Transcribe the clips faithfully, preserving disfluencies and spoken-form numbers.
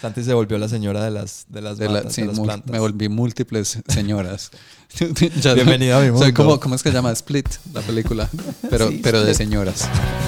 Santi se volvió la señora de las, de las, de la, matas, sí, de las mu- plantas. me volví múltiples señoras. Ya Bienvenido a mi mundo. Soy como, ¿cómo es que se llama? Split, la película. Pero, Sí, pero de Split. señoras.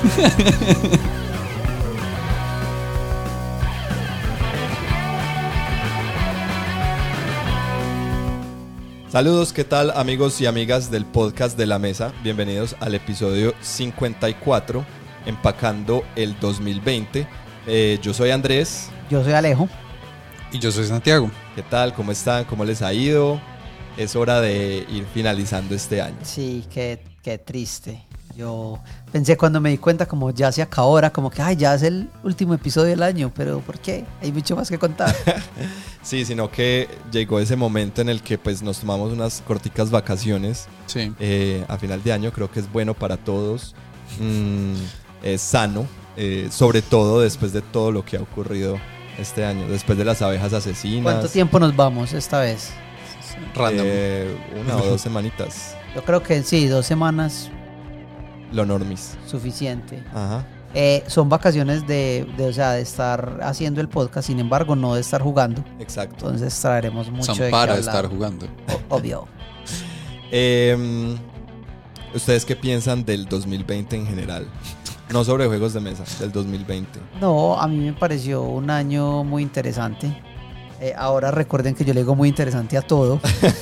Saludos, ¿qué tal amigos y amigas del podcast de la mesa? Bienvenidos al episodio cincuenta y cuatro, empacando el dos mil veinte. Eh, yo soy Andrés. Yo soy Alejo. Y yo soy Santiago. ¿Qué tal? ¿Cómo están? ¿Cómo les ha ido? Es hora de ir finalizando este año. Sí, qué, qué triste. Yo pensé cuando me di cuenta como ya se acabó, era como que ay, ya es el último episodio del año, pero ¿por qué? Hay mucho más que contar. Sí, sino que llegó ese momento en el que pues nos tomamos unas corticas vacaciones Sí. eh, a final de año. Creo que es bueno para todos, mm, es sano, eh, sobre todo después de todo lo que ha ocurrido este año, después de las abejas asesinas. ¿Cuánto tiempo nos vamos esta vez? Random. Eh, una o dos semanitas, Yo creo que sí, dos semanas lo normis. suficiente. Ajá. Eh, son vacaciones de, de, o sea, de estar haciendo el podcast, sin embargo, no de estar jugando. Exacto. Entonces traeremos mucho Son de qué para hablar. estar jugando. O- obvio. Eh, ¿Ustedes qué piensan del dos mil veinte en general? No sobre juegos de mesa, del dos mil veinte. No, a mí me pareció un año muy interesante. Eh, ahora recuerden que yo le digo muy interesante a todo.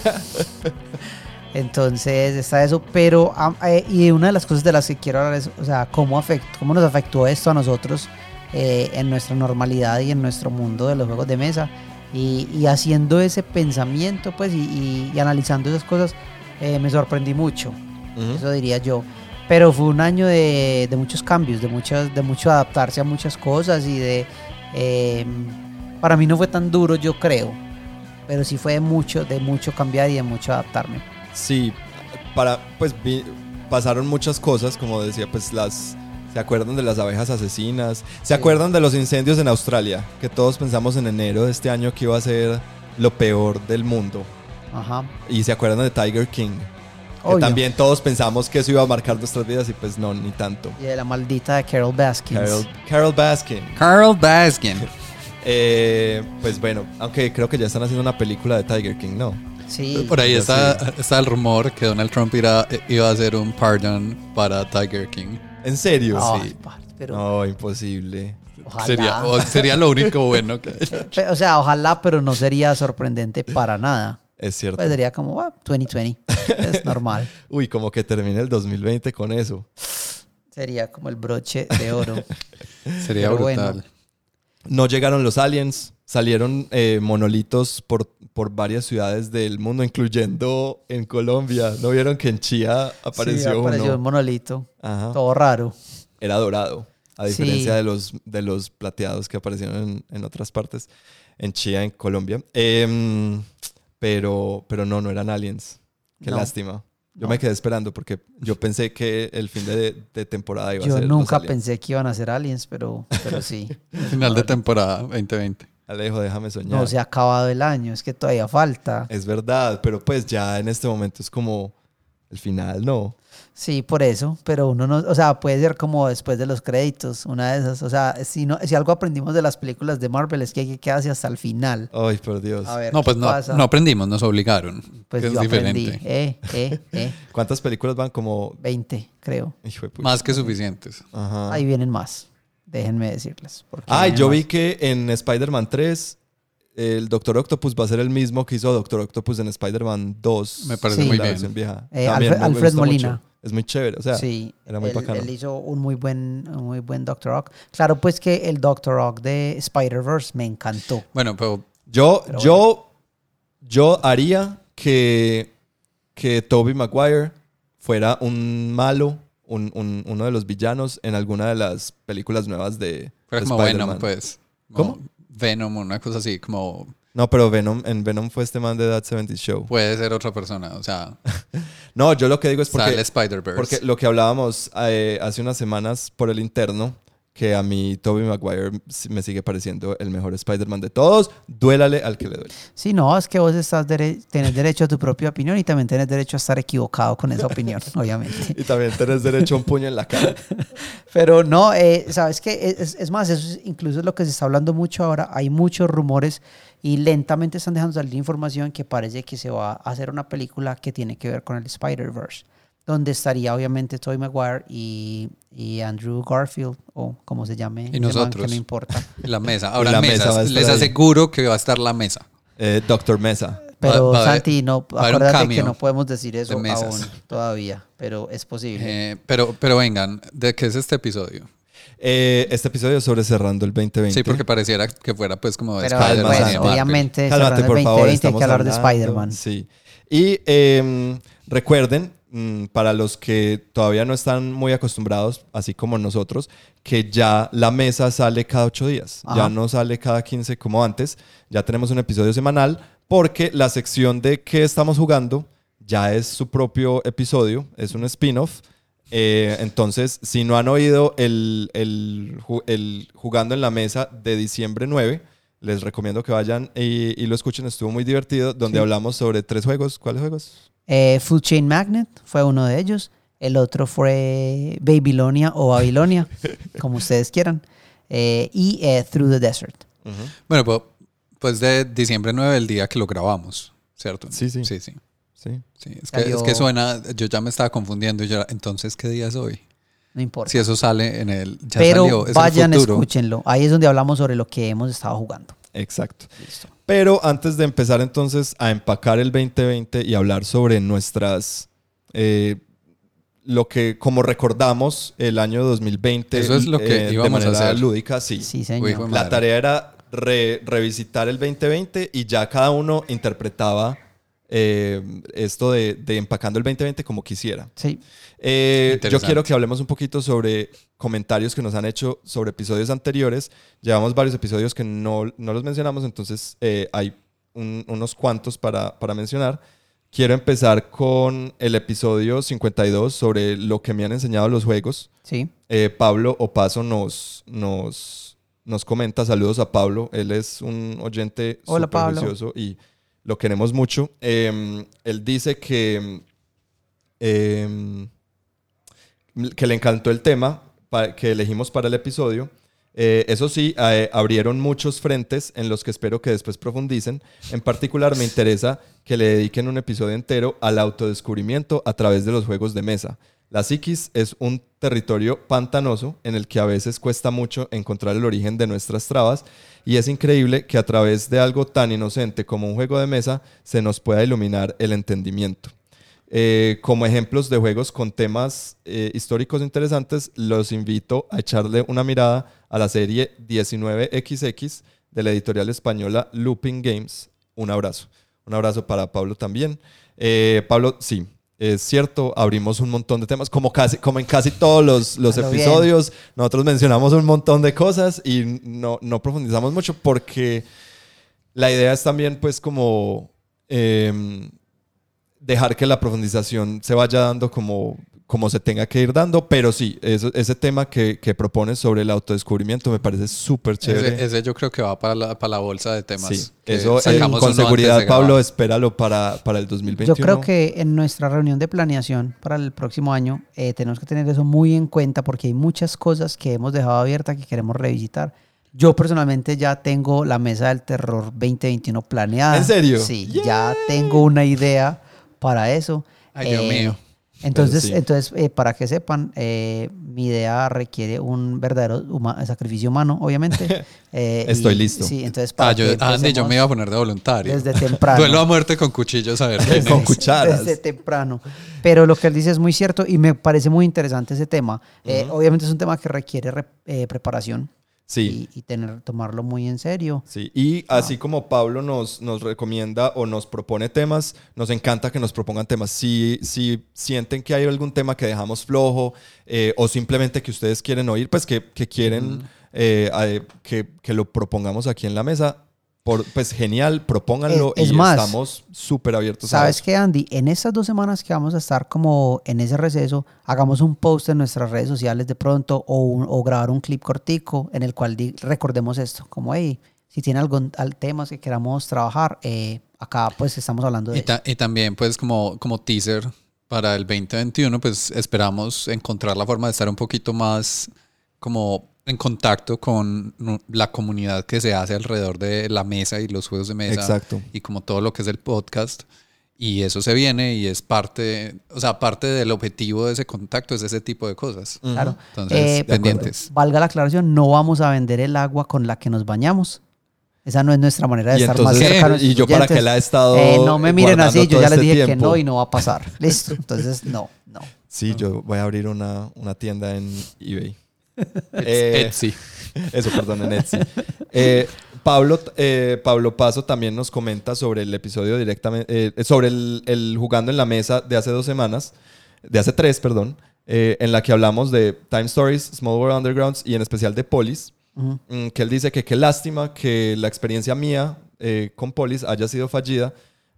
Entonces está eso, pero ah, eh, y una de las cosas de las que quiero hablar es, o sea, cómo, afect, cómo nos afectó esto a nosotros eh, en nuestra normalidad y en nuestro mundo de los juegos de mesa. Y, y haciendo ese pensamiento, pues, y, y, y analizando esas cosas, eh, me sorprendí mucho. Ujú. Eso diría yo. Pero fue un año de, de muchos cambios, de, muchas, de mucho adaptarse a muchas cosas y de... Eh, para mí no fue tan duro, yo creo, pero sí fue de mucho, de mucho cambiar y de mucho adaptarme. Sí, para, pues vi- pasaron muchas cosas, como decía, pues las... ¿Se acuerdan de las abejas asesinas? ¿Se Sí. acuerdan de los incendios en Australia? Que todos pensamos en enero de este año que iba a ser lo peor del mundo. Ajá. Y se acuerdan de Tiger King. Que Obvio. también todos pensamos que eso iba a marcar nuestras vidas y pues no, ni tanto. Y de la maldita de Carol Baskins. Carol, Carol Baskin. Carl Baskin. Eh, pues bueno, aunque creo que ya están haciendo una película de Tiger King, ¿no? Sí. Por ahí Yo está, sí. está el rumor que Donald Trump irá- iba a hacer un pardon para Tiger King. ¿En serio? Ay, Sí. pa- pero No, imposible. ojalá. Sería, o- sería lo único bueno que Pe- O sea, ojalá, pero no sería sorprendente para nada. Es cierto. Pues sería como, ah, veinte veinte. Es normal. Uy, como que termine el dos mil veinte con eso. Sería como el broche de oro. sería Pero brutal. bueno. No llegaron los aliens, salieron eh, monolitos por, por varias ciudades del mundo, incluyendo en Colombia. ¿No vieron que en Chía apareció, Sí, apareció uno? un monolito. Ajá. Todo raro. Era dorado, a diferencia Sí. de, los, de los plateados que aparecieron en, en otras partes, en Chía, en Colombia. Em, pero, pero no, no eran aliens. Qué No. lástima. Yo No. me quedé esperando porque yo pensé que el fin de, de temporada iba a Yo ser nunca los aliens. pensé que iban a ser aliens, pero, pero sí. Final de temporada veinte veinte. Alejo, déjame soñar. No se ha acabado el año, es que todavía falta. Es verdad, pero pues ya en este momento es como el final, ¿no? Sí, por eso, pero uno no, o sea, puede ser como después de los créditos, una de esas, o sea, si no, si algo aprendimos de las películas de Marvel es que hay que quedarse hasta el final. Ay, por Dios. A ver, No, pues ¿qué no, pasa? no aprendimos, nos obligaron. Pues que es yo diferente. aprendí, eh, eh, eh, ¿Cuántas películas van? Como... veinte, creo. Hijo de puta. Más que suficientes. Ajá. Ahí vienen más, déjenme decirles. porque Ay, vienen yo más. vi que en Spider-Man tres el Doctor Octopus va a ser el mismo que hizo Doctor Octopus en Spider-Man dos. Me parece Sí. muy la bien. versión vieja. Eh, También Alfred- me- me Alfred gusta Molina. mucho. Es muy chévere, o sea, Sí, era muy él, bacano. él hizo un muy buen, un muy buen Doctor Ock. Claro, pues que el Doctor Ock de Spider-Verse me encantó. Bueno, pero Yo, Pero yo, yo haría que, que Tobey Maguire fuera un malo, un, un- uno de los villanos en alguna de las películas nuevas de, fuera de como Spider-Man. Venom, pues. ¿Cómo? Como Venom, una cosa así, como No, pero Venom, en Venom fue este man de That setenta Show. puede ser otra persona. O sea, No, yo lo que digo es porque, sale Spider-Verse. porque lo que hablábamos eh, hace unas semanas por el interno, que a mí Tobey Maguire me sigue pareciendo el mejor Spider-Man de todos. Duélale al que le duele. Sí, no, es que vos estás dere- tenés derecho a tu propia opinión y también tenés derecho a estar equivocado con esa opinión, obviamente. Y también tenés derecho a un puño en la cara. Pero no, eh, sabes que es, es más, eso es, incluso es lo que se está hablando mucho ahora. Hay muchos rumores y lentamente están dejando salir información que parece que se va a hacer una película que tiene que ver con el Spider-Verse, donde estaría obviamente Tobey Maguire y, y Andrew Garfield, o como se llame. Y nosotros. Que no importa. La mesa. Ahora La mesas. mesa va a estar Les ahí. aseguro que va a estar la mesa. Eh, Doctor Mesa. Pero Va- va a haber- Santi, no, va a haber un acuérdate cameo que no podemos decir eso de mesas. aún todavía, pero es posible. Eh, pero, pero vengan, ¿de qué es este episodio? Eh, este episodio es sobre cerrando el veinte veinte. Sí, porque pareciera que fuera pues como de Pero Spider-Man pues, y de Marvel. obviamente, Cálmate, cerrando por el favor, veinte veinte hay estamos que hablar de hablando, Spider-Man. Sí. Y eh, recuerden, mm, para los que todavía no están muy acostumbrados, así como nosotros, que ya la mesa sale cada ocho días. Ajá. Ya no sale cada quince como antes. Ya tenemos un episodio semanal porque la sección de qué estamos jugando ya es su propio episodio. Es un spin-off. Eh, entonces, si no han oído el, el, ju- el Jugando en la Mesa de diciembre nueve, les recomiendo que vayan y, y lo escuchen. Estuvo muy divertido, donde Sí. hablamos sobre tres juegos. ¿Cuáles juegos? Eh, Food Chain Magnet fue uno de ellos. El otro fue Babylonia o Babilonia, como ustedes quieran. Eh, y eh, Through the Desert. Bueno, pues, pues de diciembre nueve, el día que lo grabamos, ¿cierto? Sí, sí. Sí, sí. Sí. sí. Es, que, Salió- es que suena, yo ya me estaba confundiendo. Y yo, entonces, ¿qué día es hoy? No importa. Si eso sale en el... Ya Pero salió, es el vayan, futuro. escúchenlo. Ahí es donde hablamos sobre lo que hemos estado jugando. Exacto. Listo. Pero antes de empezar entonces a empacar el veinte veinte y hablar sobre nuestras... eh, lo que, como recordamos el año dos mil veinte Eso es lo que de íbamos a manera hacer. lúdica, sí. Sí, señor. Uy, hijo de La madre. tarea era re- revisitar el veinte veinte y ya cada uno interpretaba eh, esto de, de empacando el veinte veinte como quisiera. Sí. Eh, yo Interesante. quiero que hablemos un poquito sobre comentarios que nos han hecho sobre episodios anteriores. Llevamos varios episodios que no, no los mencionamos, entonces eh, hay un- unos cuantos para, para mencionar. Quiero empezar con el episodio cincuenta y dos sobre lo que me han enseñado los juegos. Sí. Eh, Pablo Opaso nos, nos, nos comenta, saludos a Pablo, él es un oyente Hola, súper Pablo. juicioso y lo queremos mucho. Eh, él dice que, eh, que le encantó el tema pa- que elegimos para el episodio. Eh, eso sí, eh, abrieron muchos frentes en los que espero que después profundicen. En particular me interesa que le dediquen un episodio entero al autodescubrimiento a través de los juegos de mesa. La psiquis es un territorio pantanoso en el que a veces cuesta mucho encontrar el origen de nuestras trabas y es increíble que a través de algo tan inocente como un juego de mesa se nos pueda iluminar el entendimiento. Eh, como ejemplos de juegos con temas eh, históricos interesantes, los invito a echarle una mirada a la serie diecinueve equis equis de la editorial española Looping Games. Un abrazo. Un abrazo para Pablo también. Eh, Pablo, sí, es cierto, abrimos un montón de temas, como, casi, como en casi todos los, los A lo bien. episodios. Nosotros mencionamos un montón de cosas y no, no profundizamos mucho porque la idea es también pues como... em, dejar que la profundización se vaya dando como, como se tenga que ir dando, pero sí, eso, ese tema que, que propones sobre el autodescubrimiento me parece súper chévere. Ese, ese yo creo que va para la, para la bolsa de temas. Sí, que eso eh, sacamos con uno antes seguridad, de grabar. Pablo, espéralo para, para el dos mil Yo veintiuno. creo que en nuestra reunión de planeación para el próximo año eh, tenemos que tener eso muy en cuenta porque hay muchas cosas que hemos dejado abiertas que queremos revisitar. Yo personalmente ya tengo la mesa del terror veinte veintiuno planeada. ¿En serio? Sí, ¡Yay! ya tengo una idea para eso. Ay, Dios mío. Entonces, Pero sí. entonces eh, para que sepan, eh, mi idea requiere un verdadero huma- sacrificio humano, obviamente. Eh, Estoy y- listo. Sí, entonces para Ah, yo, que ah, Andy, yo empecemos me iba a poner de voluntario. desde temprano. Duelo a muerte con cuchillos, a ver quién Con es. cucharas. Desde temprano. Pero lo que él dice es muy cierto y me parece muy interesante ese tema. Eh, Ujú. obviamente es un tema que requiere re- eh, preparación Sí. y, y tener, tomarlo muy en serio. Sí, y así como Pablo nos, nos recomienda o nos propone temas, nos encanta que nos propongan temas. Si, si sienten que hay algún tema que dejamos flojo eh, o simplemente que ustedes quieren oír, pues que, que quieren eh, eh, que, que lo propongamos aquí en la mesa, por, pues genial, propónganlo Es- es y más, estamos súper abiertos a ¿Sabes eso. qué, Andy? En estas dos semanas que vamos a estar como en ese receso, hagamos un post en nuestras redes sociales de pronto o, un- o grabar un clip cortico en el cual di- recordemos esto. Como, hey, si tiene algún al temas que queramos trabajar, eh, acá pues estamos hablando de Y, ta- y también pues como, como teaser para el veinte veintiuno pues esperamos encontrar la forma de estar un poquito más como en contacto con nu- la comunidad que se hace alrededor de la mesa y los juegos de mesa. Exacto. Y como todo lo que es el podcast. Y eso se viene y es parte, o sea, parte del objetivo de ese contacto es ese tipo de cosas. Ujú. Claro. Entonces, Eh, pendientes. Valga la aclaración, no vamos a vender el agua con la que nos bañamos. Esa no es nuestra manera de Y estar entonces, más cerca a ¿y nuestros yo para oyentes. qué la he estado Eh, no me miren guardando así, yo todo ya les este dije que tiempo? no y no va a pasar. Listo. Entonces, no, no. Sí, yo voy a abrir una, una tienda en eBay. Eh, Etsy. Eso, perdón, en Etsy. Eh, Pablo, eh, Pablo Paso también nos comenta sobre el episodio directamente, eh, sobre el, el Jugando en la Mesa de hace dos semanas, de hace tres, perdón, eh, en la que hablamos de Time Stories, Small World Undergrounds y en especial de Polis, Ujú. mm, que él dice que qué lástima que la experiencia mía eh, con Polis haya sido fallida,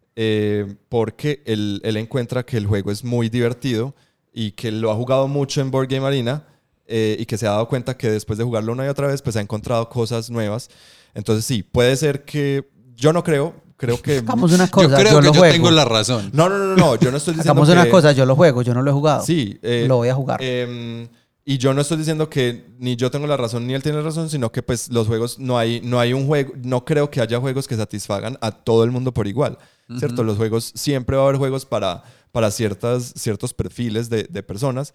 eh, porque él, él encuentra que el juego es muy divertido y que lo ha jugado mucho en Board Game Arena. Eh, y que se ha dado cuenta que después de jugarlo una y otra vez, pues ha encontrado cosas nuevas. Entonces sí, puede ser que... Yo no creo, creo que... Hagamos una Yo cosa, creo yo, que lo yo juego. tengo la razón. No, no, no, no, yo no estoy diciendo Hagamos que... una cosa, yo lo juego, yo no lo he jugado. Sí. eh, Lo voy a jugar. eh, y yo no estoy diciendo que ni yo tengo la razón ni él tiene la razón, sino que pues los juegos, no hay, no hay un juego, no creo que haya juegos que satisfagan a todo el mundo por igual, ¿cierto? Los juegos, siempre va a haber juegos para... para ciertas, ciertos perfiles de, de personas.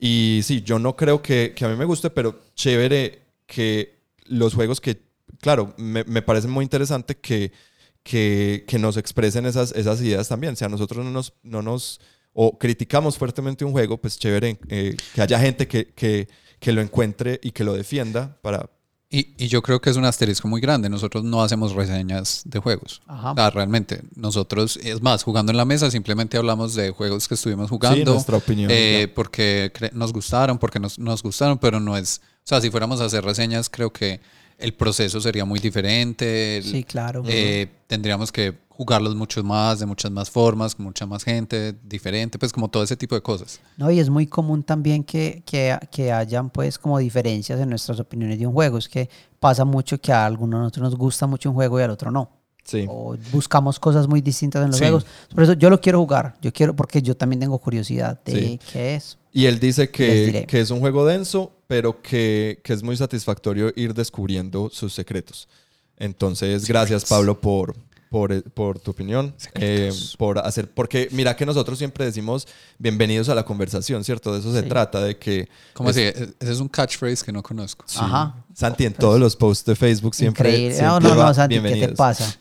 Y sí, yo no creo que, que a mí me guste, pero chévere que los juegos que, claro, me, me parece muy interesante que, que, que nos expresen esas, esas ideas también. O sea, nosotros no nos, no nos o criticamos fuertemente un juego, pues chévere eh, que haya gente que, que, que lo encuentre y que lo defienda para... Y, y yo creo que es un asterisco muy grande. Nosotros no hacemos reseñas de juegos. Ajá. O sea, realmente, nosotros, es más, jugando en la mesa, simplemente hablamos de juegos que estuvimos jugando. Sí, nuestra opinión. eh, ya. porque cre- nos gustaron, porque nos, nos gustaron, pero no es... O sea, si fuéramos a hacer reseñas, creo que el proceso sería muy diferente. el- Sí, claro. eh, tendríamos que jugarlos mucho más, de muchas más formas, con mucha más gente, diferente, pues como todo ese tipo de cosas. No, y es muy común también que, que, que hayan pues como diferencias en nuestras opiniones de un juego. Es que pasa mucho que a algunos de nosotros nos gusta mucho un juego y al otro no. Sí. O buscamos cosas muy distintas en los Sí. juegos. Por eso yo lo quiero jugar. Yo quiero, porque yo también tengo curiosidad de Sí. qué es. Y él dice Les que, diré. que es un juego denso, pero que, que es muy satisfactorio ir descubriendo sus secretos. Entonces, gracias Pablo por, por, por tu opinión, eh, por hacer, porque mira que nosotros siempre decimos bienvenidos a la conversación, ¿cierto? De eso se Sí. trata, de que... ¿Cómo es- así? E- Ese es un catchphrase que no conozco. Ajá. Santi en todos los posts de Facebook siempre, Increíble. siempre No, no, va, no, Santi, ¿qué te bienvenidos. pasa?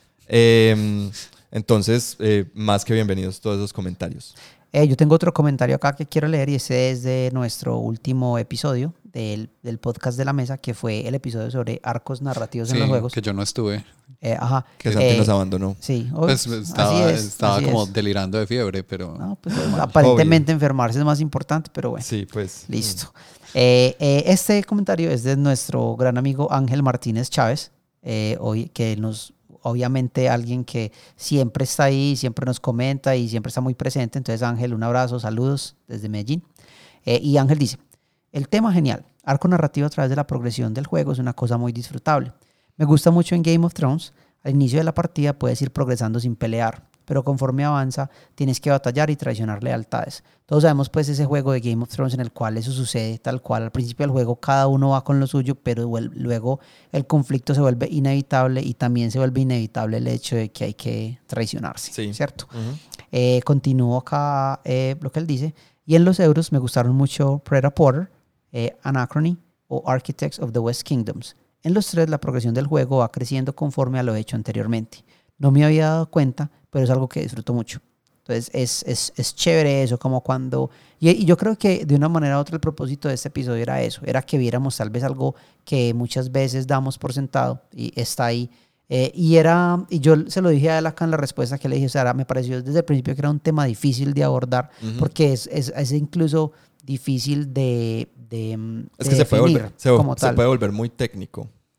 Eh, entonces, eh, más que bienvenidos todos esos comentarios. Eh, yo tengo otro comentario acá que quiero leer y ese es de nuestro último episodio del, del podcast de la mesa, que fue el episodio sobre arcos narrativos en Sí, los juegos. que yo no estuve. Eh, ajá. Que Santi Eh, nos abandonó. Sí, oh, Pues estaba, así es, estaba así como es. delirando de fiebre, pero... No, pues, aparentemente enfermarse es más importante, pero bueno. Sí, pues. Listo. Eh, eh, este comentario es de nuestro gran amigo Ángel Martínez Chávez, eh, hoy, que nos, obviamente alguien que siempre está ahí, siempre nos comenta y siempre está muy presente. Entonces Ángel, un abrazo, saludos desde Medellín. Eh, y Ángel dice, el tema genial, arco narrativo a través de la progresión del juego es una cosa muy disfrutable. Me gusta mucho en Game of Thrones, al inicio de la partida puedes ir progresando sin pelear, pero conforme avanza tienes que batallar y traicionar lealtades. Todos sabemos pues ese juego de Game of Thrones en el cual eso sucede tal cual. Al principio del juego cada uno va con lo suyo, pero luego el conflicto se vuelve inevitable y también se vuelve inevitable el hecho de que hay que traicionarse, Sí. ¿cierto? Uh-huh. Eh, continúo acá eh, lo que él dice. Y en los euros me gustaron mucho Preda Porter, eh, Anachrony o Architects of the West Kingdoms. En los tres la progresión del juego va creciendo conforme a lo hecho anteriormente. No me había dado cuenta, pero es algo que disfruto mucho. Entonces es, es, es chévere eso, como cuando... Y, y yo creo que de una manera u otra el propósito de este episodio era eso, era que viéramos tal vez algo que muchas veces damos por sentado y está ahí. Eh, y era, y yo se lo dije a él acá en la respuesta que le dije, o sea, me pareció desde el principio que era un tema difícil de abordar, Ujú. porque es, es, es incluso difícil de, de, Es de que se puede, definir volver, se, como se tal. puede volver muy técnico.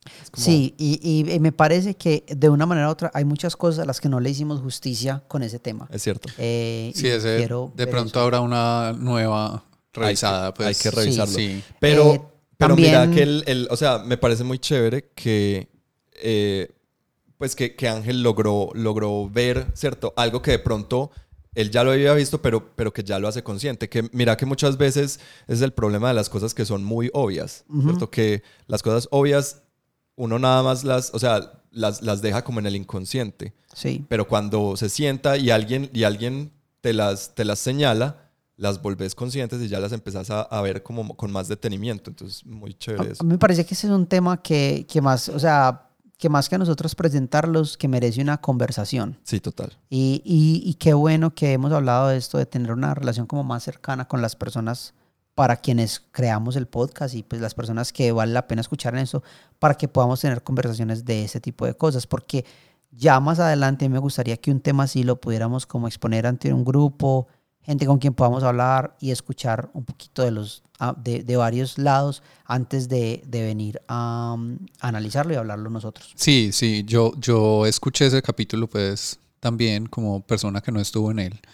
Es como- Sí, y, y- y me parece que de una manera u otra hay muchas cosas a las que no le hicimos justicia con ese tema. Es cierto. Eh, Sí, y ese quiero de ver pronto eso. habrá una nueva revisada. Hay que- pues, hay que revisarlo. Sí. Pero, Eh, pero mira también- que el, el- o sea, me parece muy chévere que, eh, pues que, que Ángel logró, logró ver, ¿cierto? Algo que de pronto él ya lo había visto, pero, pero que ya lo hace consciente. Que mira que muchas veces es el problema de las cosas que son muy obvias, ¿cierto? Que las cosas obvias uno nada más las, o sea, las, las deja como en el inconsciente. Sí. Pero cuando se sienta y alguien, y alguien te, las, te las señala, las volvés conscientes y ya las empezás a, a ver como con más detenimiento. Entonces, muy A, chévere a eso. mí me parece que ese es un tema que, que más, o sea, que más que a nosotros presentarlos, que merece una conversación. Sí, total. Y, y, y qué bueno que hemos hablado de esto, de tener una relación como más cercana con las personas para quienes creamos el podcast y pues las personas que vale la pena escuchar en eso, para que podamos tener conversaciones de ese tipo de cosas, porque ya más adelante me gustaría que un tema así lo pudiéramos como exponer ante un grupo, gente con quien podamos hablar y escuchar un poquito de los de, de varios lados antes de, de venir a, um, a analizarlo y hablarlo nosotros. Sí, sí, yo, yo escuché ese capítulo pues también como persona que no estuvo en él.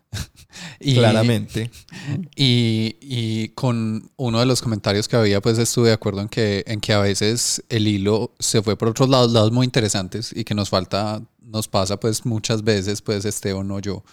y, Claramente. Y, y con uno de los comentarios que había, pues estuve de acuerdo en que, en que a veces el hilo se fue por otros lados, lados muy interesantes y que nos falta, nos pasa pues muchas veces, pues Esteban o yo.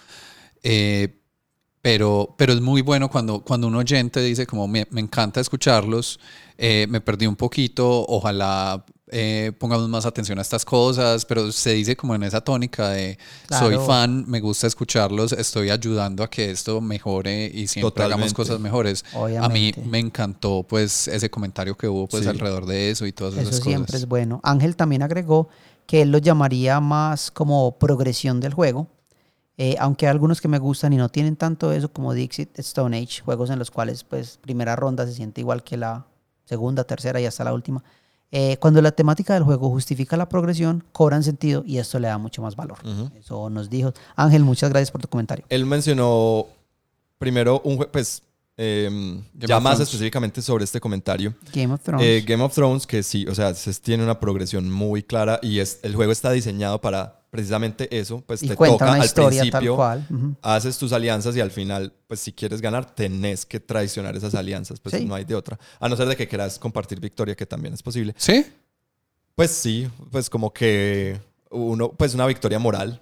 Eh, pero, pero es muy bueno cuando, cuando un oyente dice como me, me encanta escucharlos, eh, me perdí un poquito, ojalá eh, pongamos más atención a estas cosas, pero se dice como en esa tónica de Claro. soy fan, me gusta escucharlos, estoy ayudando a que esto mejore y siempre Totalmente. hagamos cosas mejores. Obviamente. A mí me encantó pues ese comentario que hubo pues Sí. alrededor de eso y todas Eso esas siempre cosas. es bueno. Ángel también agregó que él lo llamaría más como progresión del juego. Eh, aunque hay algunos que me gustan y no tienen tanto eso como Dixit, Stone Age, juegos en los cuales pues primera ronda se siente igual que la segunda, tercera y hasta la última. Eh, cuando la temática del juego justifica la progresión, cobran sentido y esto le da mucho más valor. Ujú. Eso nos dijo. Ángel, muchas gracias por tu comentario. Él mencionó primero un juego, pues, eh, ya of más Thrones. específicamente sobre este comentario. Game of Thrones. Eh, Game of Thrones, que sí, o sea, se- tiene una progresión muy clara y es, el juego está diseñado para precisamente eso. Pues y te cuenta toca una al historia tal principio, cual. Ujú. haces tus alianzas y al final, pues si quieres ganar, tenés que traicionar esas alianzas. Pues Sí. no hay de otra. A no ser de que quieras compartir victoria, que también es posible. ¿Sí? Pues sí, pues como que uno, pues una victoria moral.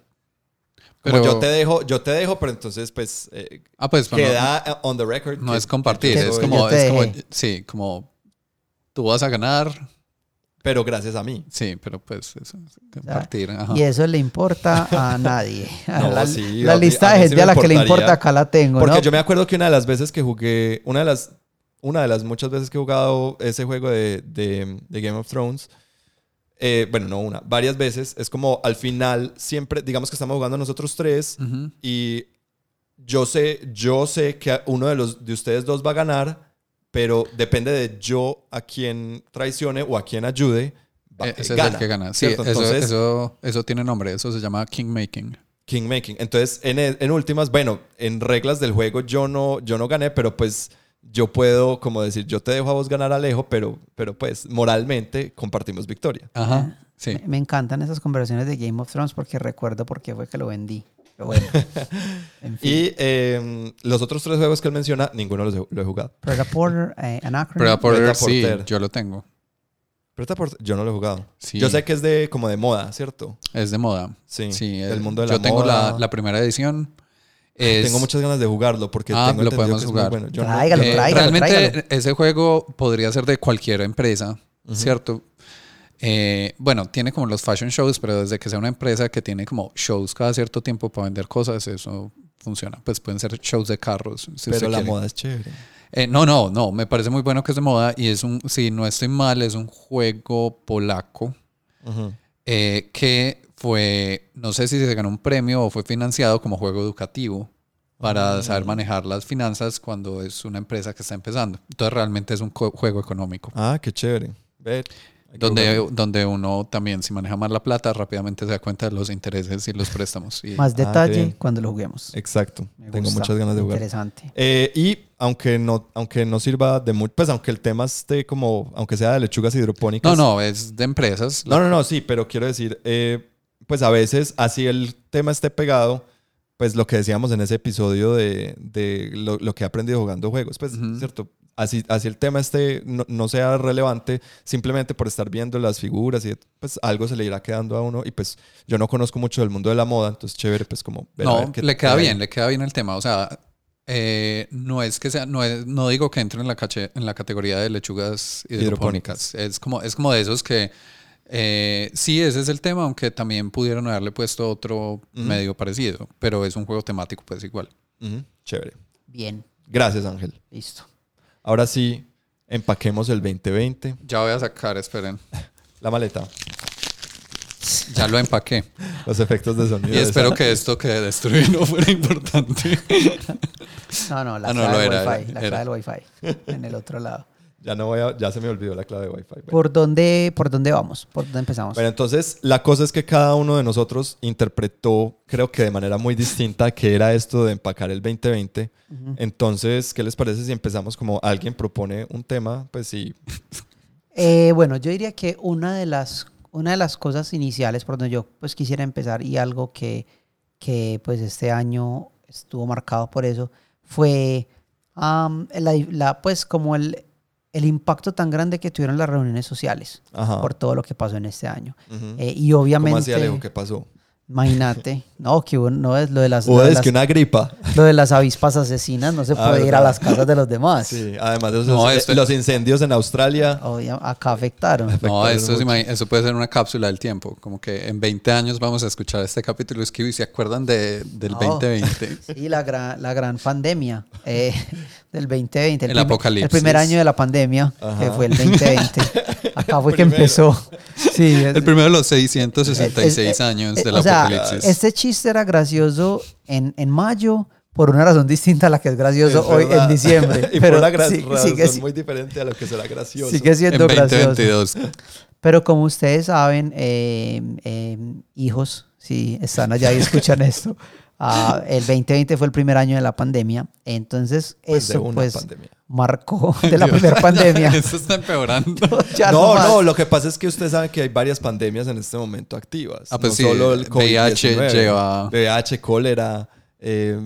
Como Pero- yo te dejo, yo te dejo, pero entonces pues eh, Ah, pues bueno, queda eh, on the record. no que- es compartir, que yo es soy- como, yo te es como, dejé. sí, como tú vas a ganar, Pero gracias a mí. sí, pero pues eso, compartir. Ajá. Y eso le importa a nadie. No, la sí, la a mí- lista a de mí sí gente me a la que le importaría. importa acá la tengo, Porque ¿no? yo me acuerdo que una de las veces que jugué, una de las, una de las muchas veces que he jugado ese juego de, de, de Game of Thrones, eh, bueno, no una, varias veces, es como al final siempre, digamos que estamos jugando nosotros tres Ujú. y yo sé, yo sé que uno de los de ustedes dos va a ganar, pero depende de yo a quien traicione o a quien ayude. Va, Eh, Ese gana, es el que gana. Sí, ¿cierto? eso, Entonces, eso, eso tiene nombre, eso se llama kingmaking. Kingmaking. Entonces, en, en últimas, bueno, en reglas del juego yo no, yo no gané, pero pues yo puedo como decir, yo te dejo a vos ganar, Alejo, pero, pero pues moralmente compartimos victoria. Ajá, sí. Me, me encantan esas conversaciones de Game of Thrones porque recuerdo por qué fue que lo vendí. Pero bueno, en fin. Y eh, los otros tres juegos que él menciona, ninguno los he, lo he jugado. Predator, eh, Anacron. Predator, Beta sí, Porter. yo lo tengo. Pero yo no lo he jugado. Sí. Yo sé que es de como de moda, ¿cierto? Es de moda. Sí, Sí, del eh, mundo de la yo tengo moda. la, la primera edición. Es- Tengo muchas ganas de jugarlo porque Ah, tengo lo entendido podemos que es jugar. muy bueno. Yo no- Tráigalo, Eh, tráigalo, realmente tráigalo. ese juego podría ser de cualquier empresa, Ujú. ¿cierto? Eh, bueno, tiene como los fashion shows, pero desde que sea una empresa que tiene como shows cada cierto tiempo para vender cosas, eso funciona. Pues pueden ser shows de carros. Si pero usted la quiere. moda es chévere. Eh, no, no, no. Me parece muy bueno que es de moda y es un, si no estoy mal, es un juego polaco Ujú. eh, que fue, no sé si se ganó un premio o fue financiado como juego educativo para Ah. saber manejar las finanzas cuando es una empresa que está empezando. Entonces realmente es un co- juego económico. Ah, qué chévere. Ve, Donde, donde uno también, si maneja más la plata, rápidamente se da cuenta de los intereses y los préstamos. Y... Más detalle ah, cuando lo juguemos. Exacto. Me Tengo gusta. muchas ganas de jugar. Interesante. Eh, y aunque no, aunque no sirva de mucho, pues aunque el tema esté como, aunque sea de lechugas hidropónicas. No, no, es de empresas. No, no, no, sí, pero quiero decir, eh, pues a veces, así el tema esté pegado, pues lo que decíamos en ese episodio de, de lo, lo que he aprendido jugando juegos, pues, Uh-huh. ¿cierto? Así, así el tema este no, no sea relevante simplemente por estar viendo las figuras y pues algo se le irá quedando a uno y pues yo no conozco mucho del mundo de la moda, entonces chévere pues como ver a No, ver qué le queda trae. bien, le queda bien el tema. O sea, eh, no es que sea, no, es, no digo que entre en la, cache, en la categoría de lechugas hidropónicas. Es como, es como de esos que eh, sí, ese es el tema, aunque también pudieron haberle puesto otro Uh-huh. medio parecido, pero es un juego temático pues igual. Ujú, chévere. Bien, Gracias, Ángel. listo. Ahora sí, empaquemos el veinte veinte. Ya voy a sacar, esperen. La maleta, Ya lo empaqué. los efectos de sonido. Y de espero esa- que esto que destruí no fuera importante. No, no, la Ah, no, clave lo del era, Wi-Fi. era, La era. clave del Wi-Fi. En el otro lado. Ya no voy a, ya se me olvidó la clave de Wi-Fi. Bueno. ¿Por dónde, ¿Por dónde vamos? ¿Por dónde empezamos? Bueno, entonces la cosa es que cada uno de nosotros interpretó, creo que de manera muy distinta, qué era esto de empacar el veinte veinte. Ujú. Entonces, ¿qué les parece si empezamos como alguien propone un tema? Pues sí. Eh, bueno, yo diría que una de las, una de las cosas iniciales por donde yo pues quisiera empezar y algo que, que pues este año estuvo marcado por eso fue um, la, la, pues como el, el impacto tan grande que tuvieron las reuniones sociales Ajá. por todo lo que pasó en este año. Ujú. Eh, y ¿Cómo obviamente, así, Alejo? ¿Qué pasó? imagínate, no, que hubo- no es lo de las, Hubo lo de es las, que una gripa. lo de las avispas asesinas, no se Ah, puede ir a ¿verdad? las casas de los demás. Sí, además de esos, No, eh, esto- los incendios en Australia. Obvia- acá afectaron. No, afectaron esto, es mucho. imagi- eso puede ser una cápsula del tiempo. Como que en veinte años vamos a escuchar este capítulo. Es que uy, ¿se acuerdan de, del No. veinte veinte? Sí, la gran, la gran pandemia eh, del veinte veinte. El primer- apocalipsis. El primer año de la pandemia, Ajá. que fue el veinte veinte. Acá fue que Primero. empezó. Sí, es- El primero de los seiscientos sesenta y es- seis es- años eh, del o sea, apocalipsis. este chiste era gracioso en, en mayo por una razón distinta a la que es gracioso Es hoy verdad. en diciembre. y pero por una gra- sí- razón sigue, si- muy diferente a lo que será gracioso. sigue En siendo gracioso. veinte veintidós. Pero como ustedes saben, eh, eh, hijos, si están allá y escuchan esto, ah, el veinte veinte fue el primer año de la pandemia. Entonces, Pues de eso una pues pandemia. marcó de la Dios, primera pandemia. Eso está empeorando. Ya no, más. no, lo que pasa es que ustedes saben que hay varias pandemias en este momento activas. Ah, pues no sí, solo el V I H COVID diecinueve. lleva- V I H, cólera, eh,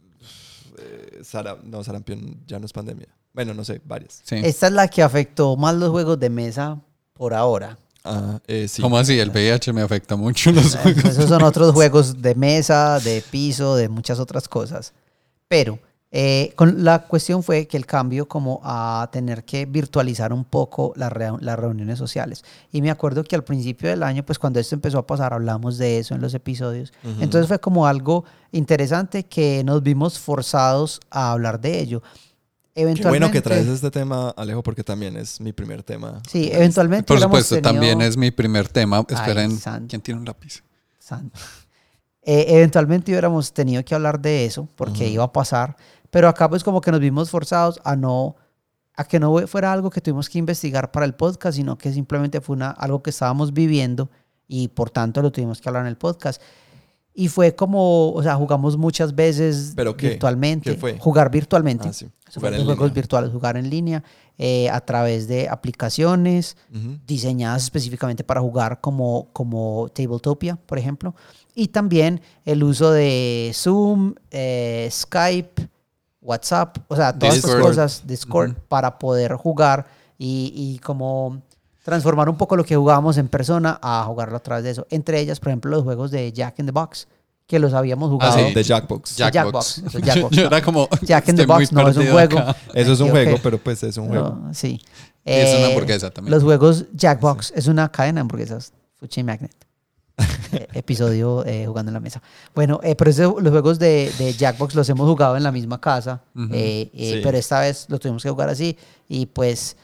eh, sara- no, sarampión ya no es pandemia. Bueno, no sé, varias. Sí. Esta es la que afectó más los juegos de mesa por ahora. Ah, eh, sí. ¿Cómo así? El V I H me afecta mucho los juegos. Esos son otros juegos de mesa, de piso, de muchas otras cosas. Pero eh, con, la cuestión fue que el cambio como a tener que virtualizar un poco las, reu- las reuniones sociales. Y me acuerdo que al principio del año, pues cuando esto empezó a pasar, hablamos de eso en los episodios. Ujú. Entonces fue como algo interesante que nos vimos forzados a hablar de ello. Qué Eventualmente, bueno que traes este tema, Alejo, porque también es mi primer tema. Sí, eventualmente Por hubiéramos supuesto, tenido- también es mi primer tema. Esperen, santo. ¿quién tiene un lápiz? Santo. Eh, eventualmente hubiéramos tenido que hablar de eso porque Ujú. iba a pasar, pero acá pues como que nos vimos forzados a no a que no fuera algo que tuvimos que investigar para el podcast, sino que simplemente fue una, algo que estábamos viviendo y por tanto lo tuvimos que hablar en el podcast. Y fue como, o sea, jugamos muchas veces ¿Pero qué? virtualmente. ¿Qué fue? Jugar virtualmente. Ah, sí. Eso Jugar fue en los juegos línea. virtuales, jugar en línea eh, a través de aplicaciones Ujú. diseñadas específicamente para jugar como, como Tabletopia, por ejemplo. Y también el uso de Zoom, eh, Skype, WhatsApp, o sea, todas estas Discord. cosas, Discord, Ujú. para poder jugar y, y como transformar un poco lo que jugábamos en persona a jugarlo a través de eso. Entre ellas, por ejemplo, los juegos de Jack in the Box, que los habíamos jugado. sí. De Jackbox. Jack- Jackbox, eso es Jackbox, Yo no. era como. Jack in the estoy muy Box no es un perdido juego. acá. Eso es un Me juego, equivoqué. pero pues es un juego. No, sí. Es una Eh, hamburguesa también. Los juegos Jackbox es una cadena de hamburguesas. Fuchi Magnet. Eh, episodio eh, jugando en la mesa. Bueno, eh, pero ese- los juegos de, de Jackbox los hemos jugado en la misma casa, Ujú. eh, eh, Sí. pero esta vez lo tuvimos que jugar así y pues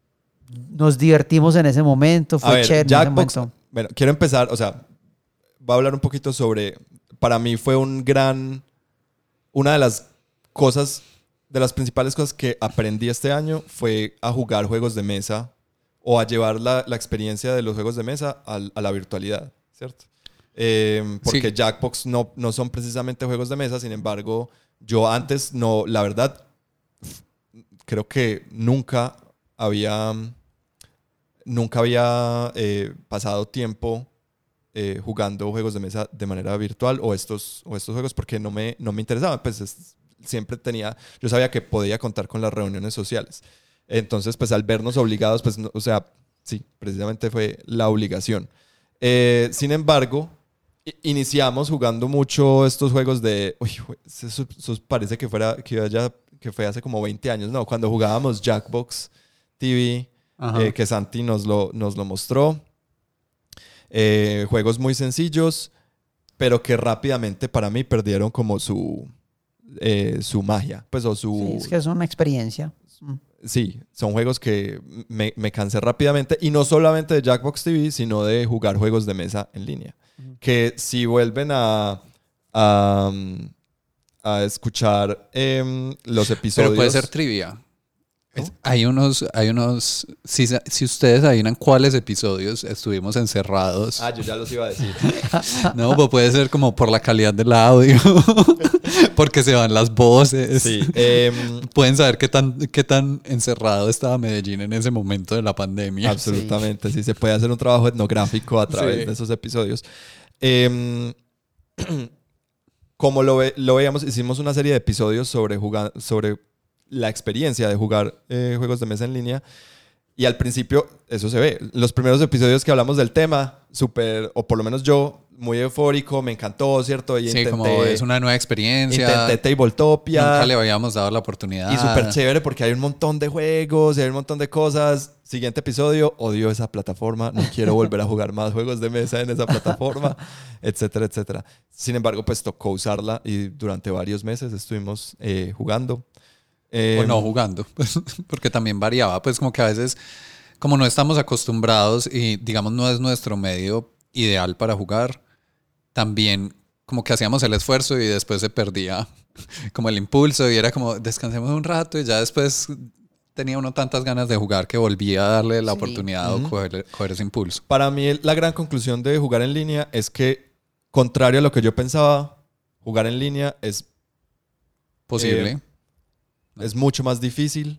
nos divertimos en ese momento, A fue ver, chévere. en ese Jackbox, momento. bueno, quiero empezar, o sea, voy a hablar un poquito sobre, para mí fue un gran, una de las cosas, de las principales cosas que aprendí este año fue a jugar juegos de mesa o a llevar la, la experiencia de los juegos de mesa a, a la virtualidad, ¿cierto? Eh, porque sí. Jackbox no, no son precisamente juegos de mesa, sin embargo, yo antes no, la verdad, creo que nunca había, nunca había eh, pasado tiempo eh, jugando juegos de mesa de manera virtual o estos, o estos juegos porque no me, no me interesaban, pues es, siempre tenía, yo sabía que podía contar con las reuniones sociales. Entonces, pues al vernos obligados, pues, no, o sea, sí, precisamente fue la obligación. Eh, sin embargo, iniciamos jugando mucho estos juegos de, uy, eso, eso parece que fuera, que, ya, que fue hace como veinte años, ¿no? Cuando jugábamos Jackbox T V, eh, que Santi nos lo, nos lo mostró. Eh, juegos muy sencillos, pero que rápidamente para mí perdieron como su, eh, su magia, pues, o su... Sí, es que es una experiencia. Sí, son juegos que me, me cansé rápidamente, y no solamente de Jackbox T V, sino de jugar juegos de mesa en línea. Uh-huh. Que si vuelven a, a, a escuchar eh, los episodios... Pero puede ser trivia. ¿No? Hay unos, hay unos si, si ustedes adivinan cuáles episodios estuvimos encerrados. Ah, yo ya los iba a decir. No, pues puede ser como por la calidad del audio, porque se van las voces. Sí, eh, pueden saber qué tan, qué tan encerrado estaba Medellín en ese momento de la pandemia. Absolutamente, sí, sí se puede hacer un trabajo etnográfico a través sí. de esos episodios. Eh, como lo, ve, lo veíamos, hicimos una serie de episodios sobre jugar, sobre la experiencia de jugar eh, juegos de mesa en línea, y al principio eso se ve. Los primeros episodios que hablamos del tema, súper, o por lo menos yo, muy eufórico, me encantó, ¿cierto? Y sí, intenté, como es una nueva experiencia. Intenté Tabletopia. Nunca le habíamos dado la oportunidad. Y súper chévere porque hay un montón de juegos, y hay un montón de cosas. Siguiente episodio, odio esa plataforma, no quiero volver a jugar más juegos de mesa en esa plataforma, etcétera, etcétera. Sin embargo, pues tocó usarla y durante varios meses estuvimos eh, jugando. Eh, o no jugando, porque también variaba, pues como que a veces, como no estamos acostumbrados y digamos no es nuestro medio ideal para jugar, también como que hacíamos el esfuerzo y después se perdía como el impulso y era como descansemos un rato, y ya después tenía uno tantas ganas de jugar que volvía a darle la sí. oportunidad uh-huh. o coger, coger ese impulso. Para mí la gran conclusión de jugar en línea es que, contrario a lo que yo pensaba, jugar en línea es posible. Eh, Es mucho más difícil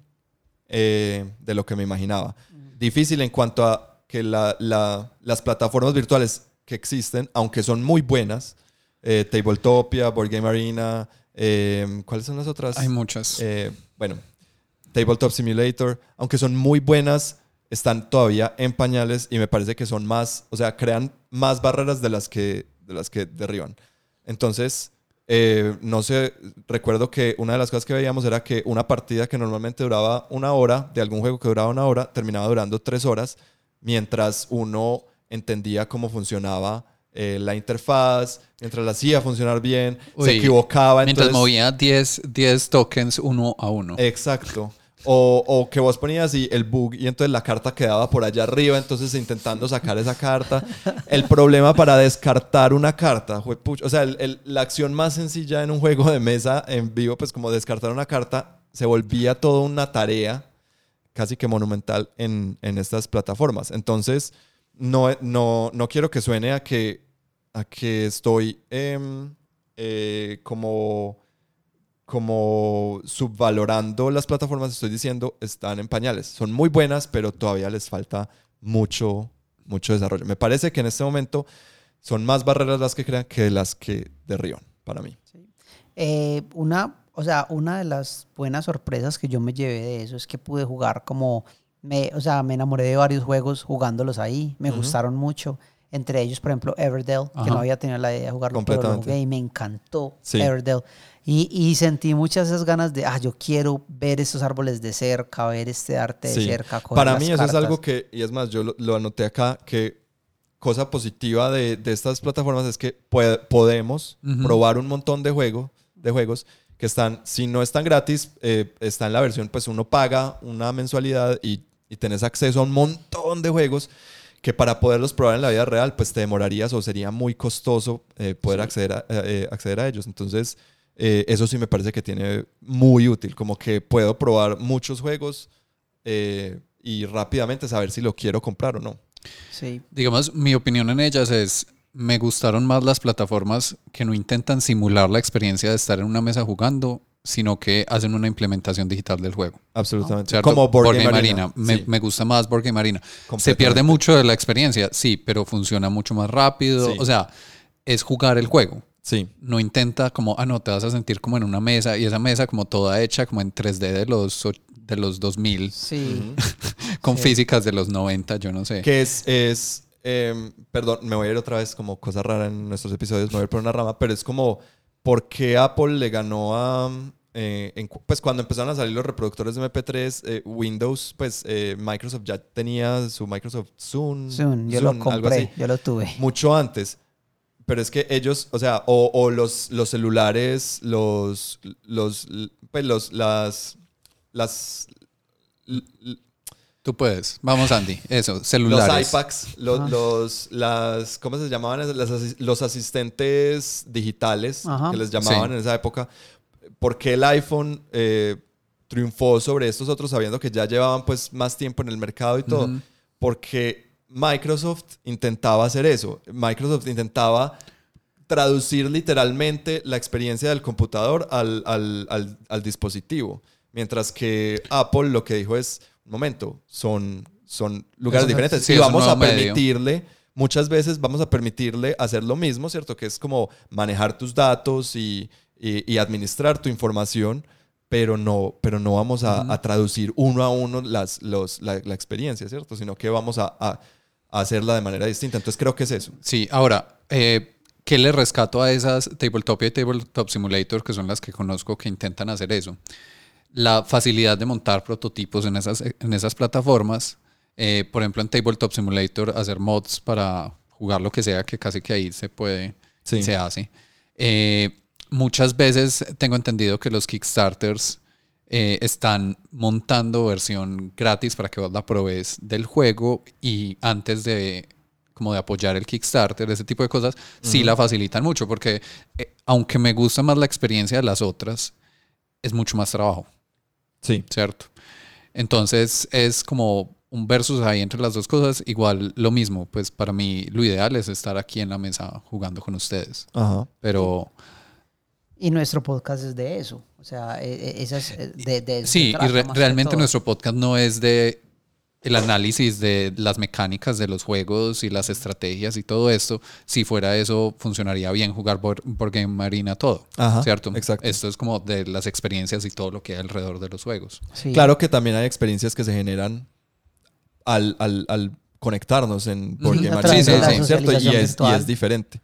eh, de lo que me imaginaba. Mm. Difícil en cuanto a que la, la, las plataformas virtuales que existen, aunque son muy buenas, eh, Tabletopia, Board Game Arena, eh, ¿cuáles son las otras? Hay muchas. Eh, bueno, Tabletop Simulator, aunque son muy buenas, están todavía en pañales y me parece que son más, o sea, crean más barreras de las que, de las que derriban. Entonces... Eh, no sé, recuerdo que una de las cosas que veíamos era que una partida que normalmente duraba una hora, de algún juego que duraba una hora, terminaba durando tres horas, mientras uno entendía cómo funcionaba eh, la interfaz, mientras la hacía funcionar bien, Uy, se equivocaba. Mientras entonces, movía diez tokens uno a uno. Exacto. O, o que vos ponías y el bug y entonces la carta quedaba por allá arriba, entonces intentando sacar esa carta. El problema para descartar una carta, o sea, el, el, la acción más sencilla en un juego de mesa en vivo, pues como descartar una carta, se volvía toda una tarea casi que monumental en, en estas plataformas. Entonces, no, no, no quiero que suene a que, a que estoy eh, eh, como... como subvalorando las plataformas. Estoy diciendo, están en pañales. Son muy buenas, pero todavía les falta mucho, mucho desarrollo. Me parece que en este momento son más barreras las que crean que las que derriban, para mí. Sí. Eh, una, o sea, una de las buenas sorpresas que yo me llevé de eso es que pude jugar como... Me, o sea, me enamoré de varios juegos jugándolos ahí. Me uh-huh. gustaron mucho. Entre ellos, por ejemplo, Everdell, que no había tenido la idea de jugarlo, pero lo jugué y me encantó sí. Everdell. Y, y sentí muchas esas ganas de, ah, yo quiero ver estos árboles de cerca, ver este arte de sí. cerca. Para mí eso cartas. Es algo que, y es más, yo lo, lo anoté acá, que cosa positiva de, de estas plataformas es que puede, podemos uh-huh. probar un montón de, juego, de juegos que están, si no están gratis, eh, está en la versión, pues uno paga una mensualidad y, y tenés acceso a un montón de juegos que para poderlos probar en la vida real, pues te demorarías o sería muy costoso eh, poder sí. acceder, a, eh, acceder a ellos. Entonces, eh, eso sí me parece que tiene muy útil, como que puedo probar muchos juegos eh, y rápidamente saber si lo quiero comprar o no. Sí. Digamos, mi opinión en ellas es, me gustaron más las plataformas que no intentan simular la experiencia de estar en una mesa jugando, sino que hacen una implementación digital del juego. Absolutamente. ¿Cierto? Como Board, Board Game Game Arena. Arena. Me, Sí. me gusta más Board Game Arena. Se Completamente. pierde mucho de la experiencia, sí, pero funciona mucho más rápido. Sí. O sea, es jugar el juego. Sí. No intenta como, ah, no, te vas a sentir como en una mesa, y esa mesa como toda hecha como en tres D de los, och- de los dos mil, Sí. con Sí. físicas de los noventa, yo no sé. Que es, es eh, perdón, me voy a ir otra vez como cosa rara en nuestros episodios, me voy a ir por una rama, pero es como, ¿por qué Apple le ganó a... Eh, en, pues cuando empezaron a salir los reproductores de M P tres, eh, Windows, pues eh, Microsoft ya tenía su Microsoft Zoom. Zoom, yo Zoom, lo algo compré, así, yo lo tuve. mucho antes. Pero es que ellos, o sea, o, o los, los celulares, los, los, pues los, las, las, l- l- Tú puedes. Vamos, Andy. Eso, los celulares. iPads, lo- Ajá. los, las, ¿cómo se llamaban? esas? Las asi- los asistentes digitales, Ajá. que les llamaban Sí. en esa época. ¿Por qué el iPhone eh, triunfó sobre estos otros sabiendo que ya llevaban pues más tiempo en el mercado y todo? Ujú. Porque Microsoft intentaba hacer eso. Microsoft intentaba traducir literalmente la experiencia del computador al, al, al, al dispositivo. Mientras que Apple lo que dijo es, un momento, son, son lugares Es un- diferentes. sí, y es un vamos a nuevo medio. permitirle, muchas veces vamos a permitirle hacer lo mismo, ¿cierto? Que es como manejar tus datos y, y, y administrar tu información, pero no, pero no vamos a, Ujú. a traducir uno a uno las, los, la, la experiencia, ¿cierto? Sino que vamos a, a, a hacerla de manera distinta. Entonces creo que es eso. Sí, ahora, eh, ¿qué le rescato a esas Tabletopia y Tabletop Simulator, que son las que conozco que intentan hacer eso? La facilidad de montar prototipos en esas, en esas plataformas. Eh, por ejemplo, en Tabletop Simulator, hacer mods para jugar lo que sea, que casi que ahí se puede, Sí. se hace. Eh, muchas veces tengo entendido que los Kickstarters eh, están montando versión gratis para que vos la probes del juego, y antes de como de apoyar el Kickstarter, ese tipo de cosas, sí Ujú. la facilitan mucho, porque eh, aunque me gusta más la experiencia de las otras, es mucho más trabajo, Sí. ¿cierto? Entonces es como un versus ahí entre las dos cosas. Igual lo mismo, pues para mí lo ideal es estar aquí en la mesa jugando con ustedes, Ajá. pero... Y nuestro podcast es de eso. O sea, e- e- esas, eh, de, de eso Sí, se y trata re- más que realmente todo. nuestro podcast no es de el análisis de las mecánicas de los juegos y las estrategias y todo esto. Si fuera eso, funcionaría bien jugar Board, Board Game Arena todo, Ajá, ¿cierto? exacto. Esto es como de las experiencias y todo lo que hay alrededor de los juegos. Sí. Claro que también hay experiencias que se generan al, al, al conectarnos en Board Ujú. Game A Arena, través de la ¿cierto? Y socialización es, y virtual. es diferente.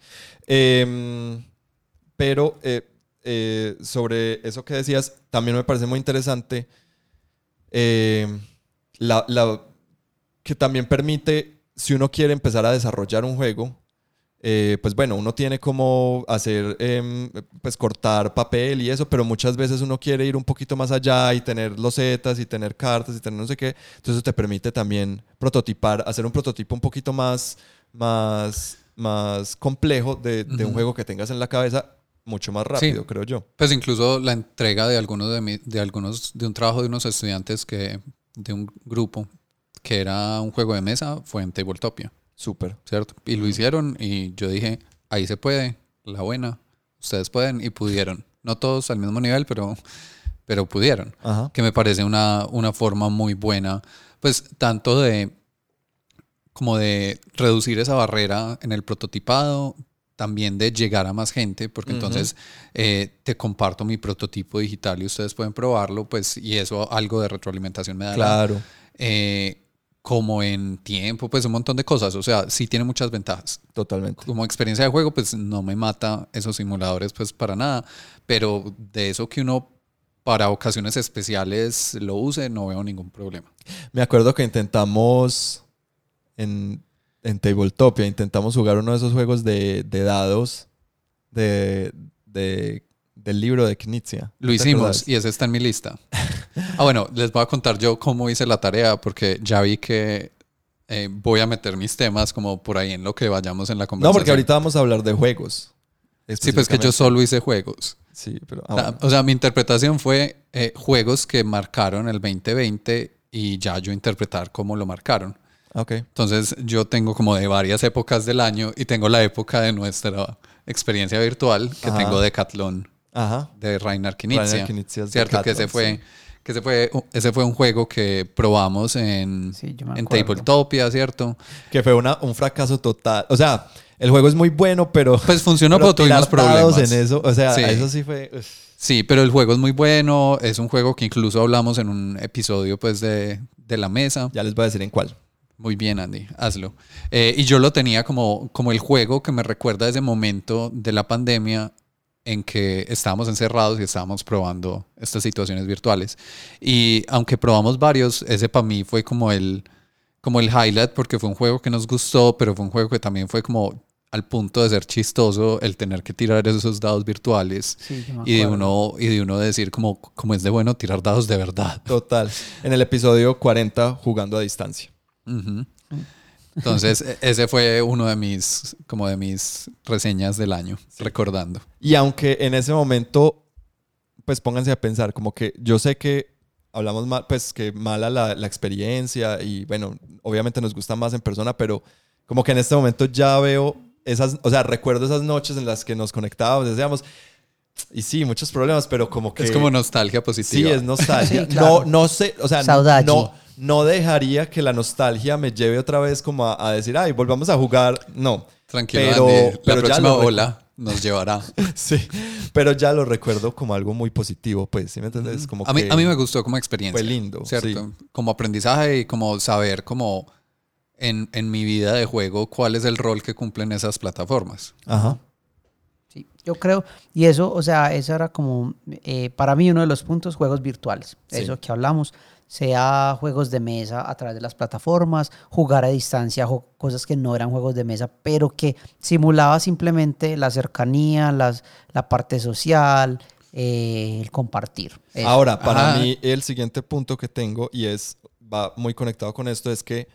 Em, pero eh, eh, sobre eso que decías, también me parece muy interesante em, la, la- que también permite, si uno quiere empezar a desarrollar un juego, eh, pues bueno, uno tiene como hacer, em, pues cortar papel y eso, pero muchas veces uno quiere ir un poquito más allá y tener losetas y tener cartas y tener no sé qué. Entonces eso te permite también prototipar, hacer un prototipo un poquito más, más, más complejo de, de un Ujú. juego que tengas en la cabeza, mucho más rápido, Sí. creo yo. Pues incluso la entrega de algunos de, mi- de algunos de un trabajo de unos estudiantes que de un grupo que era un juego de mesa fue en Tabletopia, Súper. ¿cierto? Y lo hicieron y yo dije, ahí se puede, la buena, ustedes pueden, y pudieron. No todos al mismo nivel, pero, pero pudieron. Ajá. Que me parece una, una forma muy buena, pues tanto de como de reducir esa barrera en el prototipado, también de llegar a más gente, porque Ujú. entonces eh, te comparto mi prototipo digital y ustedes pueden probarlo, pues, y eso algo de retroalimentación me da. Claro. Eh, como en tiempo, pues un montón de cosas. O sea, sí tiene muchas ventajas. Totalmente. Como experiencia de juego, pues no me mata esos simuladores, pues para nada. Pero de eso que uno para ocasiones especiales lo use, no veo ningún problema. Me acuerdo que intentamos en, en Tabletopia, intentamos jugar uno de esos juegos de, de dados de, de- del libro de Knizia. Lo ¿Te hicimos acuerdas? y ese está en mi lista. Ah, bueno, les voy a contar yo cómo hice la tarea, porque ya vi que eh, voy a meter mis temas como por ahí en lo que vayamos en la No, conversación. porque ahorita vamos a hablar de juegos. Sí, pues que yo específicamente. solo hice juegos. Sí, pero... ah, Ah, bueno. O sea, mi interpretación fue eh, juegos que marcaron el veinte veinte y ya yo interpretar cómo lo marcaron. Okay. Entonces yo tengo como de varias épocas del año y tengo la época de nuestra experiencia virtual que Ajá. tengo Decathlon Ajá. de Reiner Knizia. Reiner Knizia es Cierto, Decathlon, que ese fue, sí. que ese fue, ese fue un juego que probamos en, Sí, yo me en acuerdo. Tabletopia, ¿cierto? Que fue una, un fracaso total. O sea, el juego es muy bueno, pero... Pues funcionó, pero, pero tuvimos tirar dados problemas. en eso, o sea, Sí. eso sí fue... uf. Sí, pero el juego es muy bueno. Es un juego que incluso hablamos en un episodio pues de, de la mesa. Ya les voy a decir en cuál. Muy bien, Andy, hazlo. Eh, y yo lo tenía como, como el juego que me recuerda ese momento de la pandemia en que estábamos encerrados y estábamos probando estas situaciones virtuales. Y aunque probamos varios, ese para mí fue como el, como el highlight porque fue un juego que nos gustó, pero fue un juego que también fue como al punto de ser chistoso el tener que tirar esos dados virtuales Sí, yo me y de acuerdo. uno y de uno decir como, como es de bueno tirar dados de verdad. Total. En el episodio cuarenta, jugando a distancia. Ujú. Entonces, e- ese fue uno de mis, como de mis reseñas del año, recordando. Y aunque en ese momento, pues pónganse a pensar, como que yo sé que hablamos mal, pues que mala la, la experiencia y bueno, obviamente nos gusta más en persona, pero como que en este momento ya veo esas, o sea, recuerdo esas noches en las que nos conectábamos, decíamos, y sí, muchos problemas, pero como que... Es como nostalgia Sí, positiva. es nostalgia. Sí, claro. No, no sé, o sea, Saudade. no, no dejaría que la nostalgia me lleve otra vez como a, a decir, ay, volvamos a jugar. No. Tranquilo, pero, Andy, la pero ya próxima lo recu- ola nos llevará. Sí, pero ya lo recuerdo como algo muy positivo, pues, ¿sí me entiendes? Como A mí, que a mí me gustó como experiencia. fue lindo, ¿cierto? sí. Como aprendizaje y como saber como en, en mi vida de juego cuál es el rol que cumplen esas plataformas. Ajá. Sí, yo creo, y eso, o sea, eso era como, eh, para mí uno de los puntos, juegos virtuales, Sí. eso que hablamos, sea juegos de mesa a través de las plataformas, jugar a distancia, jo- cosas que no eran juegos de mesa, pero que simulaba simplemente la cercanía, las, la parte social, eh, el compartir. Eso. Ahora, para Ajá. mí, el siguiente punto que tengo, y es va muy conectado con esto, es que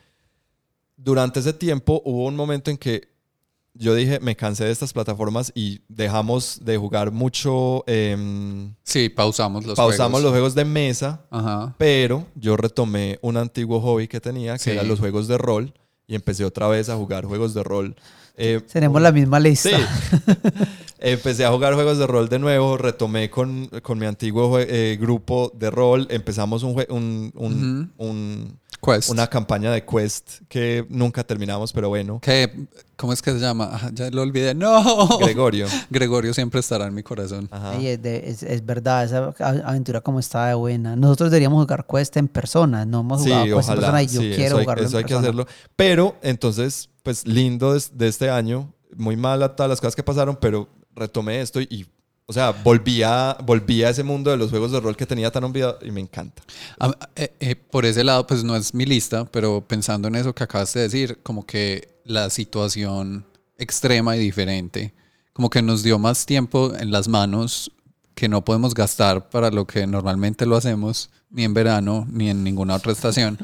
durante ese tiempo hubo un momento en que yo dije, me cansé de estas plataformas y dejamos de jugar mucho, em, Sí, pausamos los pausamos los juegos. juegos de mesa, Ajá. pero yo retomé un antiguo hobby que tenía, que Sí. eran los juegos de rol, y empecé otra vez a jugar juegos de rol. Eh, Tenemos la misma lista. Sí. Empecé a jugar juegos de rol de nuevo, retomé con, con mi antiguo jue- eh, grupo de rol, empezamos un, jue- un, un- un- Quest. una campaña de Quest que nunca terminamos, pero bueno. ¿Qué? ¿Cómo es que se llama? Ah, ya lo olvidé. ¡No! Gregorio. Gregorio siempre estará en mi corazón. Ajá. Y es, de- es- es verdad, esa a- aventura como está de buena. Nosotros deberíamos jugar Quest en persona, no hemos Sí, jugado Quest en ojalá. persona y yo Sí, quiero eso hay, jugarlo eso en hay que persona. hacerlo. Pero entonces, pues lindo de, de este año, muy mala todas las cosas que pasaron, pero retomé esto y, o sea, volví a, volví a ese mundo de los juegos de rol que tenía tan olvidado y me encanta. A- eh, eh, por ese lado, pues no es mi lista, pero pensando en eso que acabas de decir, como que la situación extrema y diferente, como que nos dio más tiempo en las manos que no podemos gastar para lo que normalmente lo hacemos, ni en verano, ni en ninguna otra estación.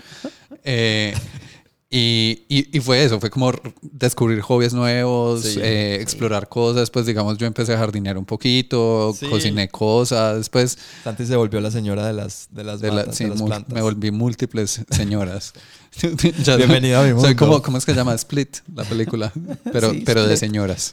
Eh, y, y, y fue eso, fue como r- descubrir hobbies nuevos, Sí, eh, sí. explorar cosas. Pues digamos, yo empecé a jardinear un poquito, Sí. cociné cosas, después Santi se volvió la señora de las, de las, de la- matas, sí, de las mu- plantas. me volví múltiples señoras. Ya- Bienvenido a mi mundo. Soy como, ¿cómo es que se llama? Split, la película. Pero, Sí, pero de Split. señoras.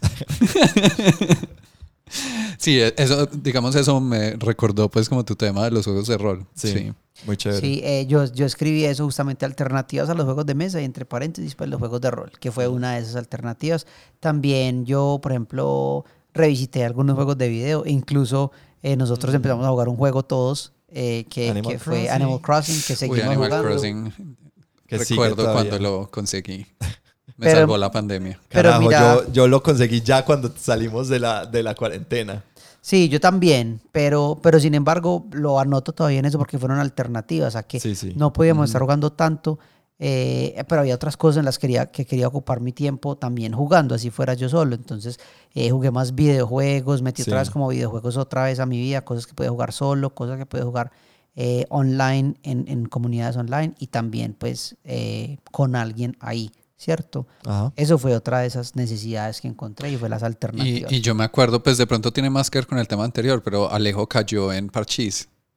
Sí, eso, digamos, eso me recordó pues como tu tema de los juegos de rol. Sí, Sí. muy chévere. Sí, eh, yo, yo escribí eso justamente, alternativas a los juegos de mesa y entre paréntesis pues los juegos de rol, que fue una de esas alternativas. También yo, por ejemplo, revisité algunos juegos de video e incluso eh, nosotros Mm. empezamos a jugar un juego todos eh, que, Animal que fue Crossing. Animal Crossing, que Uy, seguimos Animal jugando. Crossing. Que sigue Recuerdo todavía. cuando lo conseguí. Me Pero- salvó la pandemia. Pero Carajo, mira- yo, yo lo conseguí ya cuando salimos de la, de la cuarentena. Sí, yo también, pero, pero sin embargo lo anoto todavía en eso porque fueron alternativas a que Sí, sí. no podíamos estar jugando tanto, eh, pero había otras cosas en las que quería, que quería ocupar mi tiempo también jugando, así fuera yo solo. Entonces eh, jugué más videojuegos, metí Sí. otra vez como videojuegos otra vez a mi vida, cosas que podía jugar solo, cosas que podía jugar eh, online, en, en comunidades online y también pues eh, con alguien ahí, ¿cierto? Ajá. Eso fue otra de esas necesidades que encontré y fue las Y, alternativas. y yo me acuerdo, pues de pronto tiene más que ver con el tema anterior, pero Alejo cayó en Parchís.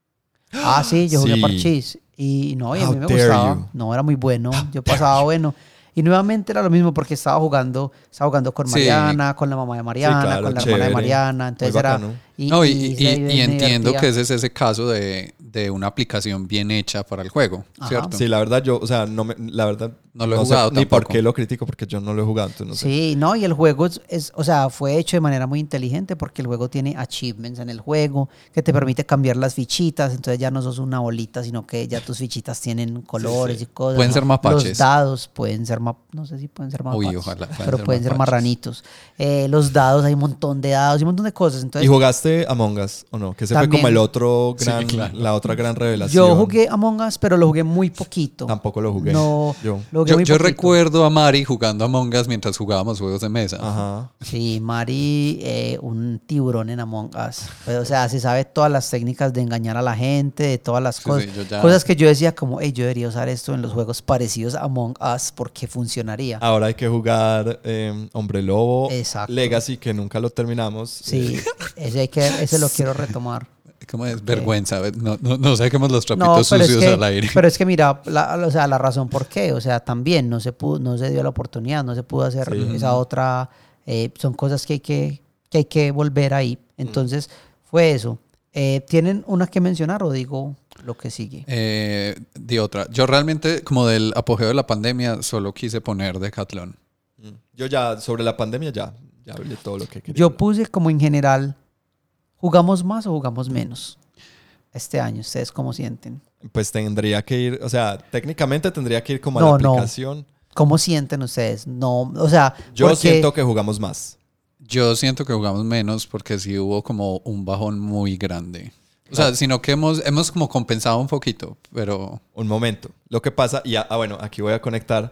Ah, sí, yo jugué Sí. parchís. Y no, y a How mí me dare gustaba. you. No, era muy bueno. Yo pasaba bueno. Y nuevamente era lo mismo porque estaba jugando, estaba jugando con Sí. Mariana, con la mamá de Mariana, claro, con la hermana de chévere. Mariana. Muy Entonces era. bacano. Y, No, y, y y- se- y me entiendo divertía. que ese es ese caso de, de una aplicación bien hecha para el juego, Ajá. ¿cierto? Sí, la verdad yo, o sea, no me, la verdad No lo he sé jugado ni por tampoco. qué lo critico porque yo no lo he jugado, entonces no sé. Sí, no, y el juego es, es, o sea, fue hecho de manera muy inteligente porque el juego tiene achievements en el juego que te permite cambiar las fichitas, entonces ya no sos una bolita, sino que ya tus fichitas tienen colores sí. y cosas. Pueden ser mapaches. Los dados pueden ser, ma- no sé si pueden ser mapaches, Uy, ojalá puedan pero ser pueden ser mapaches. marranitos. Eh, los dados, hay un montón de dados y un montón de cosas. ¿Y Entonces, jugaste Among Us o no? Que ese También. fue como el otro Sí, gran, claro. la otra gran revelación. yo jugué Among Us, pero lo jugué muy poquito. Tampoco lo jugué. No, Yo. lo jugué Yo, muy yo poquito. recuerdo a Mari jugando Among Us mientras jugábamos juegos de mesa. Ajá. Sí, Mari, eh, un tiburón en Among Us. Pues, o sea, se sabe todas las técnicas de engañar a la gente, de todas las Sí, cosas. sí, yo ya- Cosas que yo decía como, hey, yo debería usar esto en los juegos parecidos a Among Us porque funcionaría. Ahora hay que jugar eh, Hombre Lobo, Exacto. Legacy, que nunca lo terminamos. Sí, Eh, ese, hay que, ese lo quiero retomar. ¿Cómo es? Vergüenza. No, no, no saquemos los No, trapitos pero es, sucios que, al aire. pero es que mira, la, o sea, la razón por qué, o sea, también no se pudo, no se dio la oportunidad, no se pudo hacer Sí. esa otra, eh, son cosas que hay que, que hay que volver ahí. Entonces, fue eso. Eh, ¿Tienen una que mencionar o digo lo que sigue? Eh, de otra. Yo realmente, como del apogeo de la pandemia, solo quise poner Decathlon. mm. Yo ya, sobre la pandemia, ya, ya hablé todo lo que quería. Yo hablar. puse como en general, ¿jugamos más o jugamos menos este año? ¿Ustedes cómo sienten? Pues tendría que ir, o sea, técnicamente tendría que ir como a No, la no. aplicación. ¿Cómo sienten ustedes? No, o sea, Yo porque- siento que jugamos más. Yo siento que jugamos menos porque sí hubo como un bajón muy grande. O sea, sino que hemos, hemos como compensado un poquito, pero... Un momento. Lo que pasa, y ah, ah, bueno, aquí voy a conectar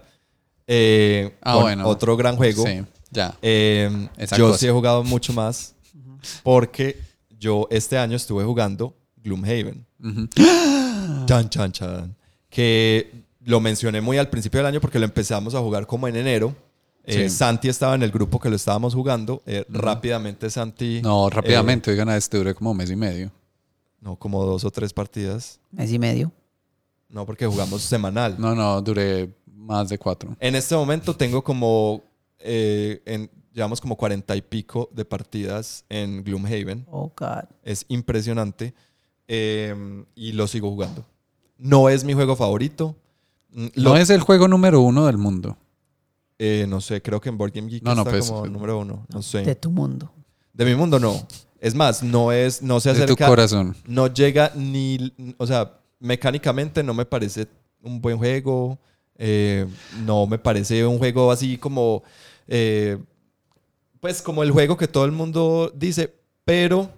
eh, Ah, con bueno. otro gran juego. Sí, ya. Eh, Esa yo cosa. sí he jugado mucho más porque yo este año estuve jugando Gloomhaven. Ujú. Chan, chan, chan. Que lo mencioné muy al principio del año porque lo empezamos a jugar como en enero. Eh, Sí. Santi estaba en el grupo que lo estábamos jugando. Eh, Rápidamente Santi... No, eh, rápidamente, oigan, a este duré como un mes y medio. no, como dos o tres partidas. mes y medio. No, porque jugamos semanal. No, no, duré más de cuatro. En este momento tengo como... eh, en, llevamos como cuarenta y pico de partidas en Gloomhaven. Oh, God. Es impresionante. Eh, y lo sigo jugando. No es mi juego favorito. Mm, Lo, No es el juego número uno del mundo. eh, no sé, creo que en Board Game Geek No, no, está pues, como eh, número uno. No sé. De tu mundo. De mi mundo no. Es más, no es, no se De tu acerca, corazón. no llega ni, o sea, mecánicamente no me parece un buen juego. eh, no me parece un juego así como, eh, pues como el juego que todo el mundo dice, pero,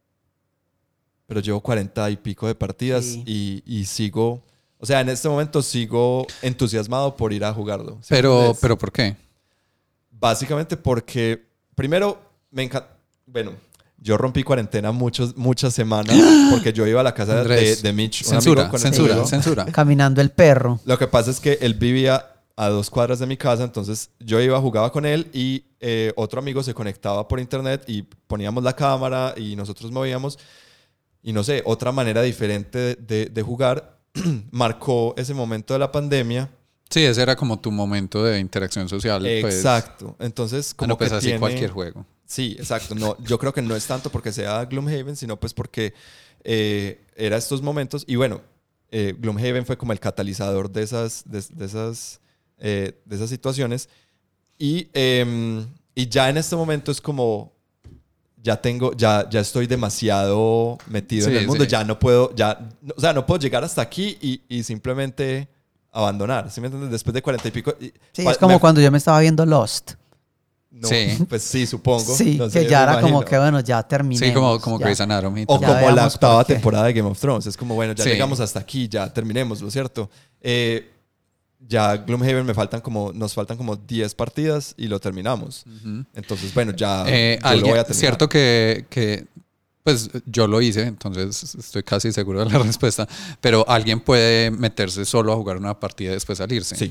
pero llevo cuarenta y pico de partidas Sí. y, y sigo, o sea, en este momento sigo entusiasmado por ir a jugarlo. ¿Sí Pero, entiendes? pero ¿por qué? Básicamente porque, primero, me encanta. Bueno, yo rompí cuarentena muchos, muchas semanas porque yo iba a la casa de, Andrés, de Mitch. un Censura, amigo con el que censura, vivo. censura. Caminando el perro. Lo que pasa es que él vivía a dos cuadras de mi casa, entonces yo iba, jugaba con él y eh, otro amigo se conectaba por internet y poníamos la cámara y nosotros movíamos. Y no sé, otra manera diferente de, de- de jugar marcó ese momento de la pandemia. Sí, ese era como tu momento de interacción social. Pues, Exacto. Entonces, como bueno, pues que así tiene- cualquier juego. Sí, exacto. No, yo creo que no es tanto porque sea Gloomhaven, sino pues porque eh, era estos momentos. Y bueno, eh, Gloomhaven fue como el catalizador de esas, de, de esas, eh, de esas situaciones. Y, eh, y ya en este momento es como, ya tengo, ya, ya estoy demasiado metido Sí, en el mundo. sí. Ya no puedo, ya, no- o sea, no puedo llegar hasta aquí y, y simplemente abandonar. ¿Sí me entiendes? Después de cuarenta y pico. y- Sí, cua- es como me- cuando yo me estaba viendo Lost. no, Sí. Pues sí, supongo. Sí, No sé, que ya me era como imagino. que, bueno, ya terminé. Sí, como, como ya. Grey's Anatomy. O Ya como la veamos octava por qué. temporada de Game of Thrones. Es como, bueno, ya Sí. llegamos hasta aquí, ya terminemos, ¿lo cierto? Eh, ya Gloomhaven me faltan como, nos faltan como diez partidas y lo terminamos. Ujú. Entonces, bueno, ya Eh, yo lo alguien- voy a terminar. cierto que, que, pues yo lo hice, entonces estoy casi seguro de la respuesta, pero alguien puede meterse solo a jugar una partida y después salirse. Sí.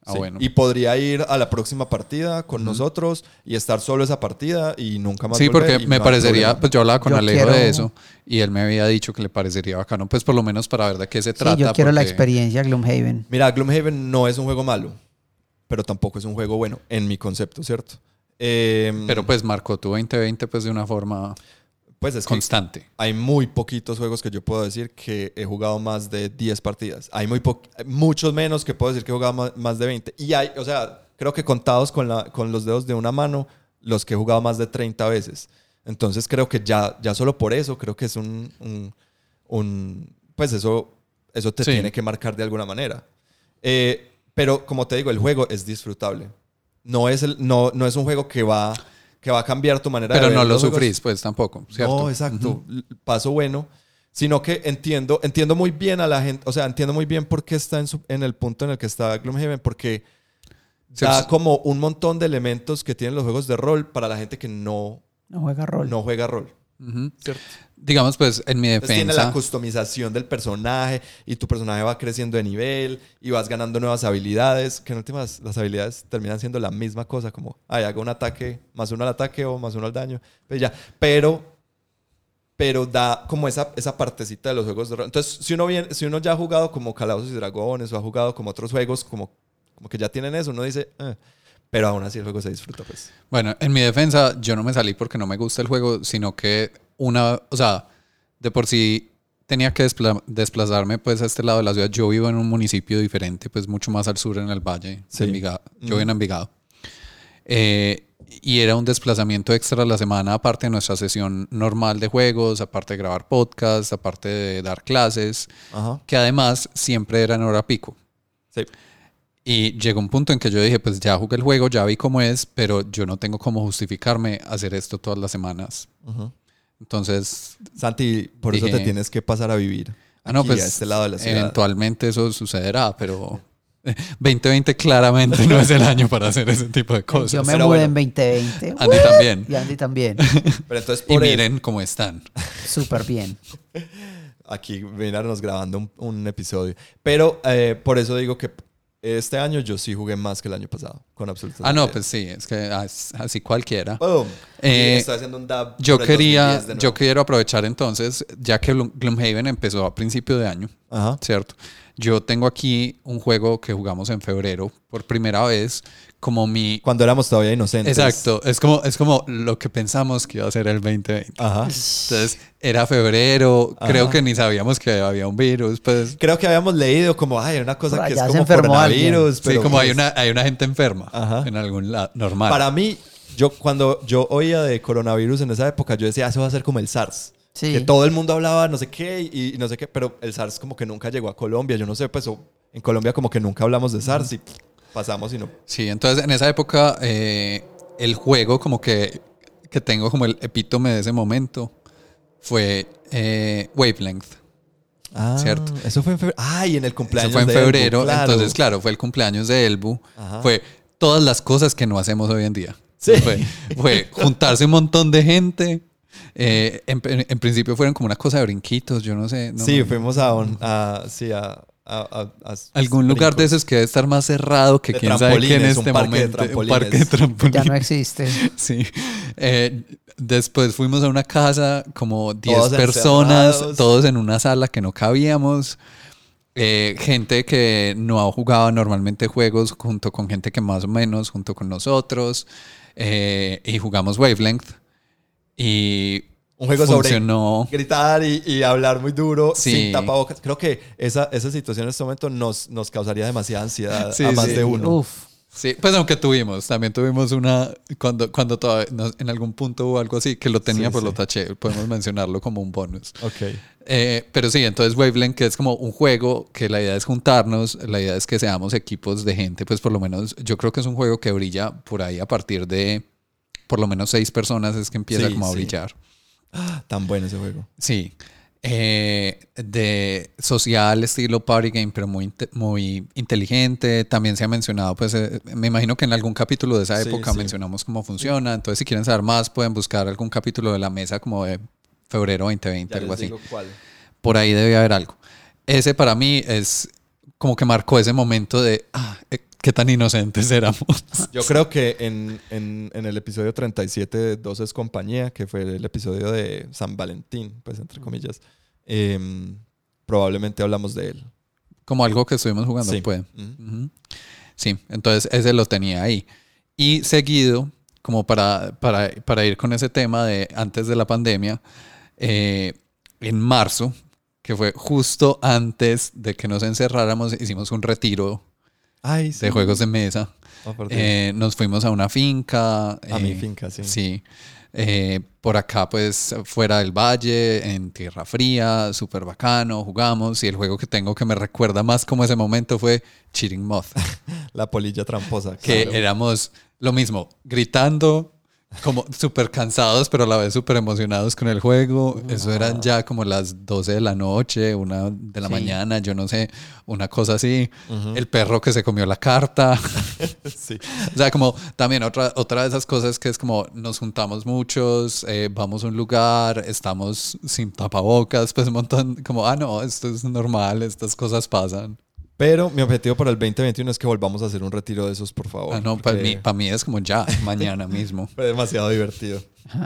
Ah, Sí. bueno. Y podría ir a la próxima partida con Ujú. nosotros y estar solo esa partida y nunca más Sí, volver, porque y me no hay parecería, problema. pues yo hablaba con Yo Alejo quiero- de eso y él me había dicho que le parecería bacano, pues por lo menos para ver de qué se Sí, trata. yo quiero la porque- experiencia Gloomhaven. Mira, Gloomhaven no es un juego malo, pero tampoco es un juego bueno, en mi concepto, ¿cierto? Eh, Pero pues marcó tu veinte veinte pues de una forma pues es que constante. hay muy poquitos juegos que yo puedo decir que he jugado más de diez partidas. Hay muy po- muchos menos que puedo decir que he jugado más, más de veinte. Y hay, o sea, creo que contados con, la, con los dedos de una mano, los que he jugado más de treinta veces. Entonces creo que ya, ya solo por eso creo que es un... un, un- pues eso, eso te Sí. tiene que marcar de alguna manera. Eh, pero como te digo, el juego es disfrutable. No es, el, no, no es un juego que va, que va a cambiar tu manera Pero de ver no lo los juegos. sufrís, pues tampoco, ¿cierto? No, exacto. Ujú. L- Paso bueno. Sino que entiendo, entiendo muy bien a la gente, o sea, entiendo muy bien por qué está en, su- en el punto en el que está Gloomhaven, porque Sí, da pues- como un montón de elementos que tienen los juegos de rol para la gente que no, No juega rol. no juega rol. Ujú. ¿Cierto? Digamos, pues en mi Entonces tiene la defensa, customización del personaje y tu personaje va creciendo de nivel y vas ganando nuevas habilidades, que en últimas las habilidades terminan siendo la misma cosa, como, ay, hago un ataque, más uno al ataque o más uno al daño, pues ya. Pero, pero da como esa, esa partecita de los juegos de rol. Entonces, si uno, viene, si uno ya ha jugado como Calabozos y Dragones o ha jugado como otros juegos, como, como que ya tienen eso, uno dice, eh, pero aún así el juego se disfruta, pues. bueno, en mi defensa yo no me salí porque no me gusta el juego, sino que una, o sea, de por sí tenía que despla- desplazarme pues a este lado de la ciudad. Yo vivo en un municipio diferente, pues mucho más al sur en el valle Sí. de Envigado. Yo Mm. vivo en Envigado. Eh, y era un desplazamiento extra a la semana, aparte de nuestra sesión normal de juegos, aparte de grabar podcast, aparte de dar clases, Ajá. que además siempre era en hora pico. Sí. Y llegó un punto en que yo dije, pues ya jugué el juego, ya vi cómo es, pero yo no tengo cómo justificarme hacer esto todas las semanas. Ujú. Entonces, Santi, por eso Dije- te tienes que pasar a vivir. ah, no, aquí, pues a este lado de la ciudad. eventualmente eso sucederá, pero veinte veinte claramente no es el año para hacer ese tipo de cosas. Yo me Pero mudé bueno. en veinte veinte. Andy también. Y Andy también. Pero entonces Y por eso- miren cómo están. Súper bien. aquí venirnos grabando un, un episodio. Pero eh, por eso digo que este año yo sí jugué más que el año pasado, con absoluta Ah, no, seguridad. pues sí, es que as- así cualquiera. Boom. Eh, Y estoy haciendo un dab Yo por el quería, dos mil diez de nuevo. yo quiero aprovechar entonces, ya que Gloom- Gloomhaven empezó a principio de año, Ajá. ¿cierto? Yo tengo aquí un juego que jugamos en febrero por primera vez, como mi... Cuando éramos todavía inocentes. Exacto, es como, es como lo que pensamos que iba a ser el veinte veinte. Ajá. Entonces, era febrero, creo Ajá. que ni sabíamos que había un virus, pues... Creo que habíamos leído como, ay, hay una cosa Por que es allá se como enfermó coronavirus. Sí, pero como hay pues, una, hay una gente enferma Ajá. en algún lado, normal. Para mí, yo cuando yo oía de coronavirus en esa época, yo decía, eso va a ser como el SARS. Sí. Que todo el mundo hablaba no sé qué y, y no sé qué, pero el SARS como que nunca llegó a Colombia. Yo no sé, pues o en Colombia como que nunca hablamos de SARS y pasamos y no. Sí, entonces en esa época eh, el juego como que, que tengo como el epítome de ese momento fue eh, Wavelength. Ah, ¿Cierto? Eso fue en febrero. Ay, en el cumpleaños Eso fue en de Elbu, febrero, claro. entonces claro, fue el cumpleaños de Elbu. Ajá. Fue todas las cosas que no hacemos hoy en día. Sí. Fue, fue juntarse un montón de gente. eh, en, en principio fueron como una cosa de brinquitos, yo no sé. no- sí, no- fuimos a, un, a, sí, a, a, a- a Algún lugar de brincos. esos que debe estar más cerrado que De quién sabe qué en trampolines, un este parque de momento. Un trampolines. parque de trampolines. Ya no existe. Sí. Eh, después fuimos a una casa, como diez Todos personas, encerrados. todos en una sala que no cabíamos. Eh, gente que no jugaba normalmente juegos, junto con gente que más o menos, junto con nosotros. Eh, y jugamos Wavelength. Y Un juego funcionó. sobre gritar y, y hablar muy duro Sí. sin tapabocas. Creo que esa, esa situación en este momento nos, nos causaría demasiada ansiedad Sí, a más sí. de uno. Uf. Sí, pues aunque tuvimos, también tuvimos una, cuando, cuando todavía, no, en algún punto hubo algo así, que lo tenía, Sí, pues sí. lo taché, podemos mencionarlo como un bonus. Ok. Eh, pero sí, entonces Wavelength, que es como un juego que la idea es juntarnos, la idea es que seamos equipos de gente, pues por lo menos yo creo que es un juego que brilla por ahí a partir de por lo menos seis personas es que empieza Sí, como a sí. brillar. Ah, tan bueno ese juego. Sí. Eh, de social, estilo party game, pero muy, inte- muy inteligente. También se ha mencionado, pues eh, me imagino que en algún capítulo de esa Sí, época sí. mencionamos cómo funciona. Entonces, si quieren saber más, pueden buscar algún capítulo de la mesa como de febrero veinte veinte, Ya algo les así. digo cuál. Por ahí debe haber algo. Ese para mí es como que marcó ese momento de, ah, eh, qué tan inocentes éramos. Yo creo que en, en, en el episodio treinta y siete de Dos es compañía, que fue el episodio de San Valentín, pues entre comillas, eh, probablemente hablamos de él. Como algo que estuvimos jugando, Sí. pues. Uh-huh. Uh-huh. Sí, entonces ese lo tenía ahí. Y seguido, como para, para, para ir con ese tema de antes de la pandemia, eh, en marzo, que fue justo antes de que nos encerráramos, hicimos un retiro Ay, sí. de juegos de mesa. Oh, por Dios. Eh, nos fuimos a una finca. A eh, mi finca, sí. Sí. Eh, por acá, pues, fuera del valle, en tierra fría, súper bacano, jugamos. Y el juego que tengo que me recuerda más como ese momento fue Cheating Moth. La polilla tramposa. Que claro. éramos lo mismo, gritando, como súper cansados, pero a la vez súper emocionados con el juego. Eso eran ya como las doce de la noche, una de la Sí. mañana, yo no sé, una cosa así. Ujú. El perro que se comió la carta. Sí. O sea, como también otra, otra de esas cosas que es como nos juntamos muchos, eh, vamos a un lugar, estamos sin tapabocas, pues un montón, como, ah, no, esto es normal, estas cosas pasan. Pero mi objetivo para el veinte veintiuno es que volvamos a hacer un retiro de esos, por favor. Ah, no, para porque mí, para mí es como ya, mañana mismo. Fue demasiado divertido.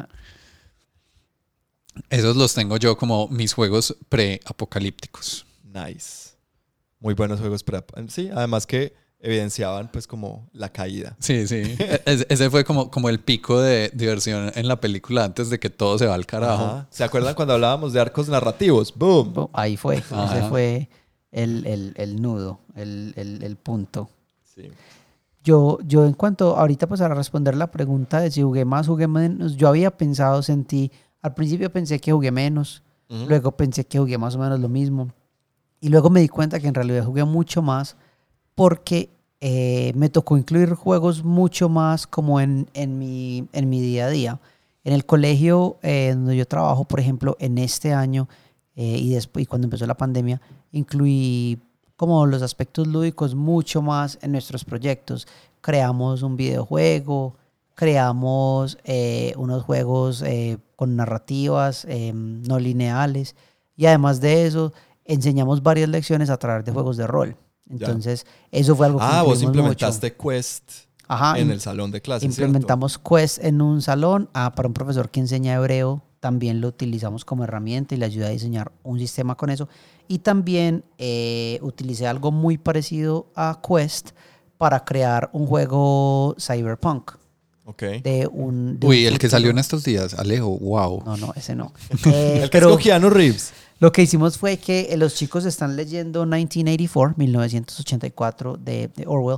Esos los tengo yo como mis juegos pre-apocalípticos. Nice. Muy buenos juegos. Pre sí, además que evidenciaban pues como la caída. Sí, sí. E- ese fue como, como el pico de diversión en la película antes de que todo se va al carajo. Ajá. ¿Se acuerdan cuando hablábamos de arcos narrativos? ¡Boom! Bo- Ahí fue. Ajá. Ese fue el, el, el nudo, el, el, el punto. Sí. Yo, yo en cuanto, ahorita pues para responder la pregunta de si jugué más, jugué menos, yo había pensado, sentí, al principio pensé que jugué menos, Ujú. luego pensé que jugué más o menos lo mismo, y luego me di cuenta que en realidad jugué mucho más porque eh, me tocó incluir juegos mucho más como en, en, mi, en mi día a día. En el colegio eh, donde yo trabajo, por ejemplo, en este año eh, y después y cuando empezó la pandemia, incluí como los aspectos lúdicos mucho más en nuestros proyectos. Creamos un videojuego, creamos eh, unos juegos eh, con narrativas eh, no lineales y además de eso enseñamos varias lecciones a través de juegos de rol. Entonces, eso fue algo que Ah, vos incluimos implementaste mucho. Quest Ajá, en im- el salón de clases, implementamos Quest en un salón. Ah, para un profesor que enseña hebreo, también lo utilizamos como herramienta y le ayuda a diseñar un sistema con eso. Y también eh, utilicé algo muy parecido a Quest para crear un juego cyberpunk. ¿cierto? Ok. De un, de Uy, un el que futuro- salió en estos días, Alejo, wow. No, no, ese no. Eh, El que es pero con Keanu Reeves. lo que hicimos fue que eh, los chicos están leyendo mil novecientos ochenta y cuatro, mil novecientos ochenta y cuatro de, de Orwell.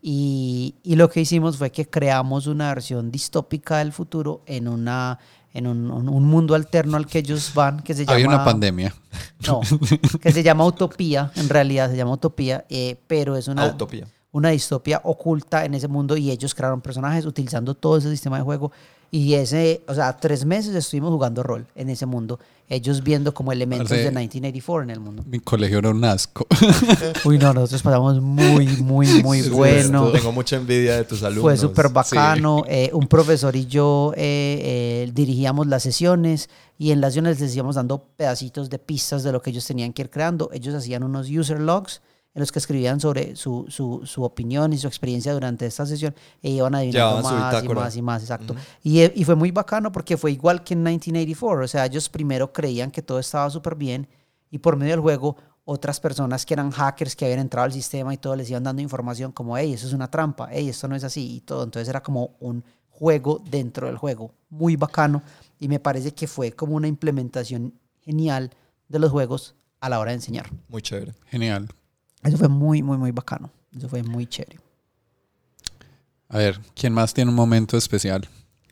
Y, y lo que hicimos fue que creamos una versión distópica del futuro en, una, en un, un- un mundo alterno al que ellos van, que se llama... Había una pandemia. No, que se llama Utopía, en realidad se llama Utopía, eh, pero es una, Utopía. una distopia oculta en ese mundo y ellos crearon personajes utilizando todo ese sistema de juego. Y ese, o sea, tres meses estuvimos jugando rol en ese mundo, ellos viendo como elementos Parce, de mil novecientos ochenta y cuatro en el mundo. Mi colegio era un asco. Uy, no, nosotros pasamos muy, muy, muy Sí, bueno. Tengo mucha envidia de tus alumnos. Fue súper bacano. Eh, un profesor y yo eh, eh, dirigíamos las sesiones y en las sesiones les íbamos dando pedacitos de pistas de lo que ellos tenían que ir creando. Ellos hacían unos user logs en los que escribían sobre su, su, su opinión y su experiencia durante esta sesión e iban adivinando Llevaban su más y bitácora. más y más, exacto. Ujú. y, eh, y fue muy bacano porque fue igual que en mil novecientos ochenta y cuatro, o sea, ellos primero creían que todo estaba súper bien y por medio del juego otras personas que eran hackers que habían entrado al sistema y todo les iban dando información como, hey, eso es una trampa, hey, esto no es así y todo. Entonces era como un juego dentro del juego, muy bacano y me parece que fue como una implementación genial de los juegos a la hora de enseñar. Muy chévere. Genial. Eso fue muy, muy, muy bacano. Eso fue muy chévere. A ver, ¿quién más tiene un momento especial?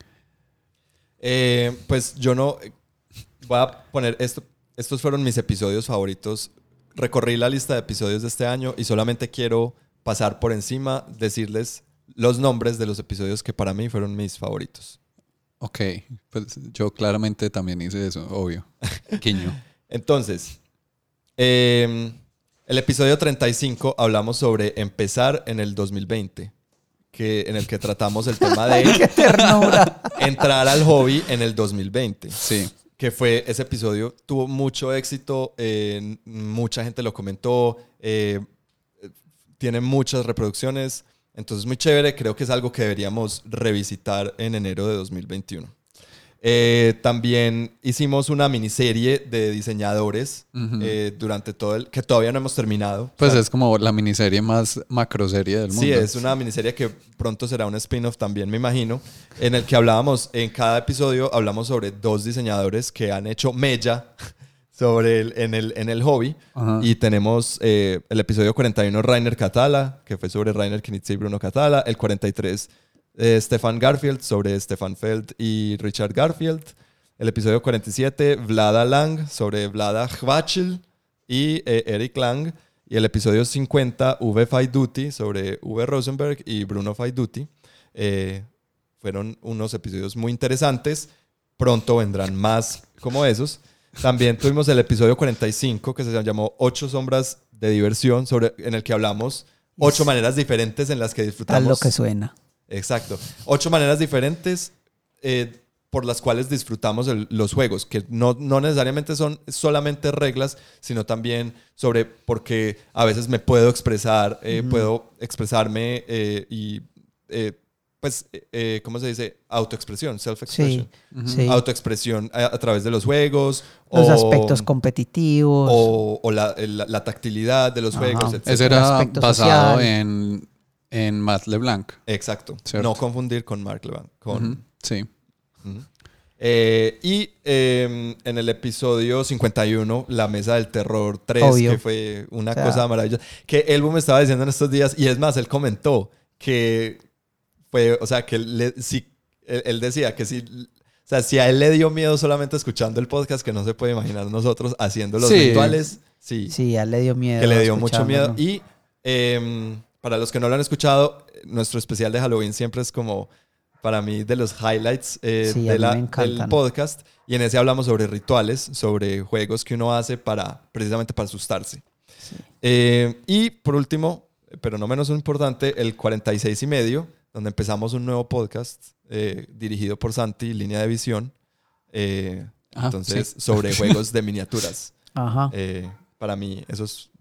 Eh, pues yo no... Voy a poner esto. Estos fueron mis episodios favoritos. Recorrí la lista de episodios de este año y solamente quiero pasar por encima, decirles los nombres de los episodios que para mí fueron mis favoritos. Ok, pues yo claramente también hice eso, obvio. Quiño. Entonces, eh, el episodio treinta y cinco hablamos sobre empezar en el dos mil veinte, que, en el que tratamos el tema de ¡Qué ternura! entrar al hobby en el dos mil veinte. Sí. Que fue, ese episodio tuvo mucho éxito, eh, mucha gente lo comentó, eh, tiene muchas reproducciones. Entonces, muy chévere. Creo que es algo que deberíamos revisitar en enero de dos mil veintiuno. Eh, también hicimos una miniserie de diseñadores uh-huh. eh, durante todo el... que todavía no hemos terminado. Pues o sea, es como la miniserie más macroserie del mundo. Sí, es una miniserie que pronto será un spin-off también, me imagino, en el que hablábamos, en cada episodio hablamos sobre dos diseñadores que han hecho mella sobre el, en, el, en el hobby. Uh-huh. Y tenemos eh, el episodio cuarenta y uno, Rainer Catala, que fue sobre Rainer Knizia y Bruno Catala. El cuarenta y tres, eh, Stefan Garfield, sobre Stefan Feld y Richard Garfield. El episodio cuarenta y siete, Vlada Lang, sobre Vlada Chvátil y eh, Eric Lang. Y el episodio cincuenta, Uwe Faiduti, sobre Uwe Rosenberg y Bruno Faiduti. Eh, fueron unos episodios muy interesantes. Pronto vendrán más como esos. También tuvimos el episodio cuarenta y cinco, que se llamó Ocho sombras de diversión, sobre, en el que hablamos ocho maneras diferentes en las que disfrutamos. Tal lo que suena. Exacto. Ocho maneras diferentes eh, por las cuales disfrutamos el, los juegos, que no, no necesariamente son solamente reglas, sino también sobre por qué a veces me puedo expresar, eh, mm. puedo expresarme eh, y... Eh, pues, eh, ¿cómo se dice? Autoexpresión, self-expression. Sí, uh-huh. sí. Autoexpresión a, a través de los juegos. Los o, aspectos competitivos. O, o la, la, la tactilidad de los Ajá. juegos, etcétera. Eso era basado en, en Matt LeBlanc. Exacto. ¿Cierto? No confundir con Mark LeBlanc. Con... Uh-huh. Sí. Uh-huh. Eh, y eh, en el episodio cincuenta y uno, La Mesa del Terror tres, Obvio. que fue una o sea, cosa maravillosa. Que Elbo me estaba diciendo en estos días, y es más, él comentó que... Fue, o sea, que él, le, si, él, él decía que si, o sea, si a él le dio miedo solamente escuchando el podcast, que no se puede imaginar nosotros haciendo los sí. rituales. Sí, sí, a él le dio miedo. Que le dio mucho miedo. Y eh, para los que no lo han escuchado, nuestro especial de Halloween siempre es como, para mí, de los highlights eh, sí, de la, del podcast. Y en ese hablamos sobre rituales, sobre juegos que uno hace para, precisamente para asustarse. Sí. Eh, y por último, pero no menos importante, el cuarenta y seis y medio, donde empezamos un nuevo podcast eh, dirigido por Santi, Línea de Visión, eh, Ajá, entonces sí. sobre juegos de miniaturas. Ajá. Eh, para mí, esos,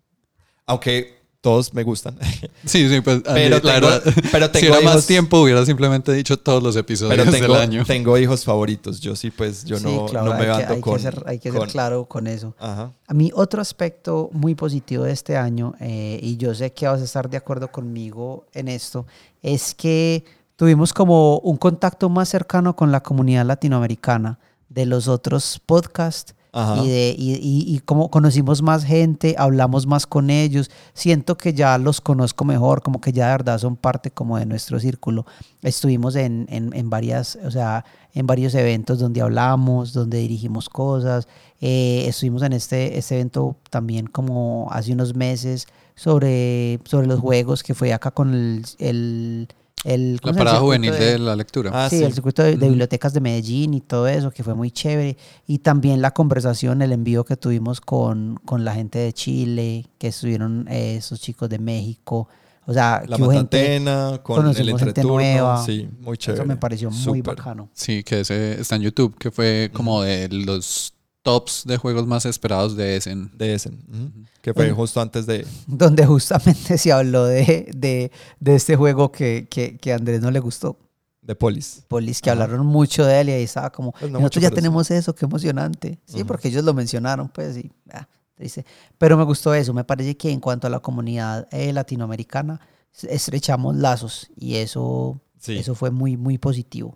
aunque todos me gustan. Sí, sí, pues pero, tengo, verdad, pero tengo si era hijos, más tiempo hubiera simplemente dicho todos los episodios pero tengo, del año. Tengo hijos favoritos, yo sí, pues yo sí, no, claro, no me hay ando que, con... Hay que ser, hay que con, ser claro con eso. Ajá. A mí otro aspecto muy positivo de este año, eh, y yo sé que vas a estar de acuerdo conmigo en esto, es que tuvimos como un contacto más cercano con la comunidad latinoamericana de los otros podcasts. Ajá. y, de, y, y, y como conocimos más gente, hablamos más con ellos, siento que ya los conozco mejor, como que ya de verdad son parte como de nuestro círculo. Estuvimos en, en, en varias, o sea, en varios eventos donde hablamos, donde dirigimos cosas. Eh, estuvimos en este, este evento también como hace unos meses sobre, sobre los juegos, que fue acá con el... el El, la parada juvenil de, de la lectura. Ah, sí, sí, el circuito de, de uh-huh. bibliotecas de Medellín y todo eso, que fue muy chévere. Y también la conversación, el envío que tuvimos con, con la gente de Chile, que estuvieron eh, esos chicos de México. O sea, la que Matatena, con el entreturno. Nueva. Sí, muy chévere. Eso me pareció Super. muy bacano. Sí, que ese está en YouTube, que fue como uh-huh. de los tops de juegos más esperados de Essen. De Essen, uh-huh. que fue bueno, justo antes de... Donde justamente se habló de, de, de este juego que, que, que a Andrés no le gustó. De Polis. Polis, que Ajá. hablaron mucho de él y ahí estaba como, pues no nosotros mucho, ya tenemos sí. eso, qué emocionante. Sí, uh-huh. porque ellos lo mencionaron, pues, y ah, dice. Pero me gustó eso, me parece que en cuanto a la comunidad eh, latinoamericana, estrechamos lazos y eso, sí. eso fue muy, muy positivo.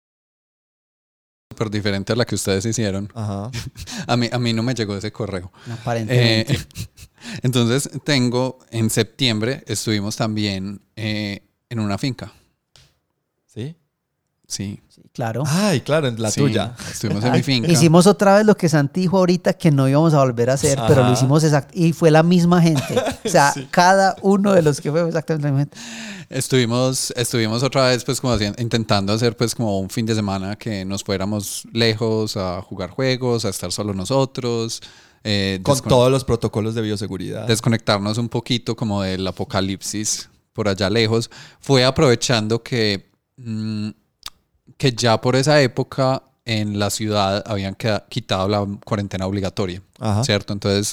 Súper diferente a la que ustedes hicieron. Ajá. a, mí, a mí no me llegó ese correo. Aparentemente. Eh, entonces tengo, en septiembre estuvimos también eh, en una finca. ¿Sí? Sí. Sí, claro. Ay, claro, en la sí, tuya. Estuvimos en mi finca. Hicimos otra vez lo que Santi dijo ahorita que no íbamos a volver a hacer, Ajá. pero lo hicimos exacto. Y fue la misma gente. O sea, sí. cada uno de los que fue exactamente la misma gente. Estuvimos, estuvimos otra vez pues como haciendo, intentando hacer pues como un fin de semana que nos fuéramos lejos a jugar juegos, a estar solo nosotros. Eh, Con descone- todos los protocolos de bioseguridad. Desconectarnos un poquito como del apocalipsis por allá lejos. Fue aprovechando que, mmm, que ya por esa época en la ciudad habían quedado, quitado la cuarentena obligatoria, Ajá. ¿cierto? Entonces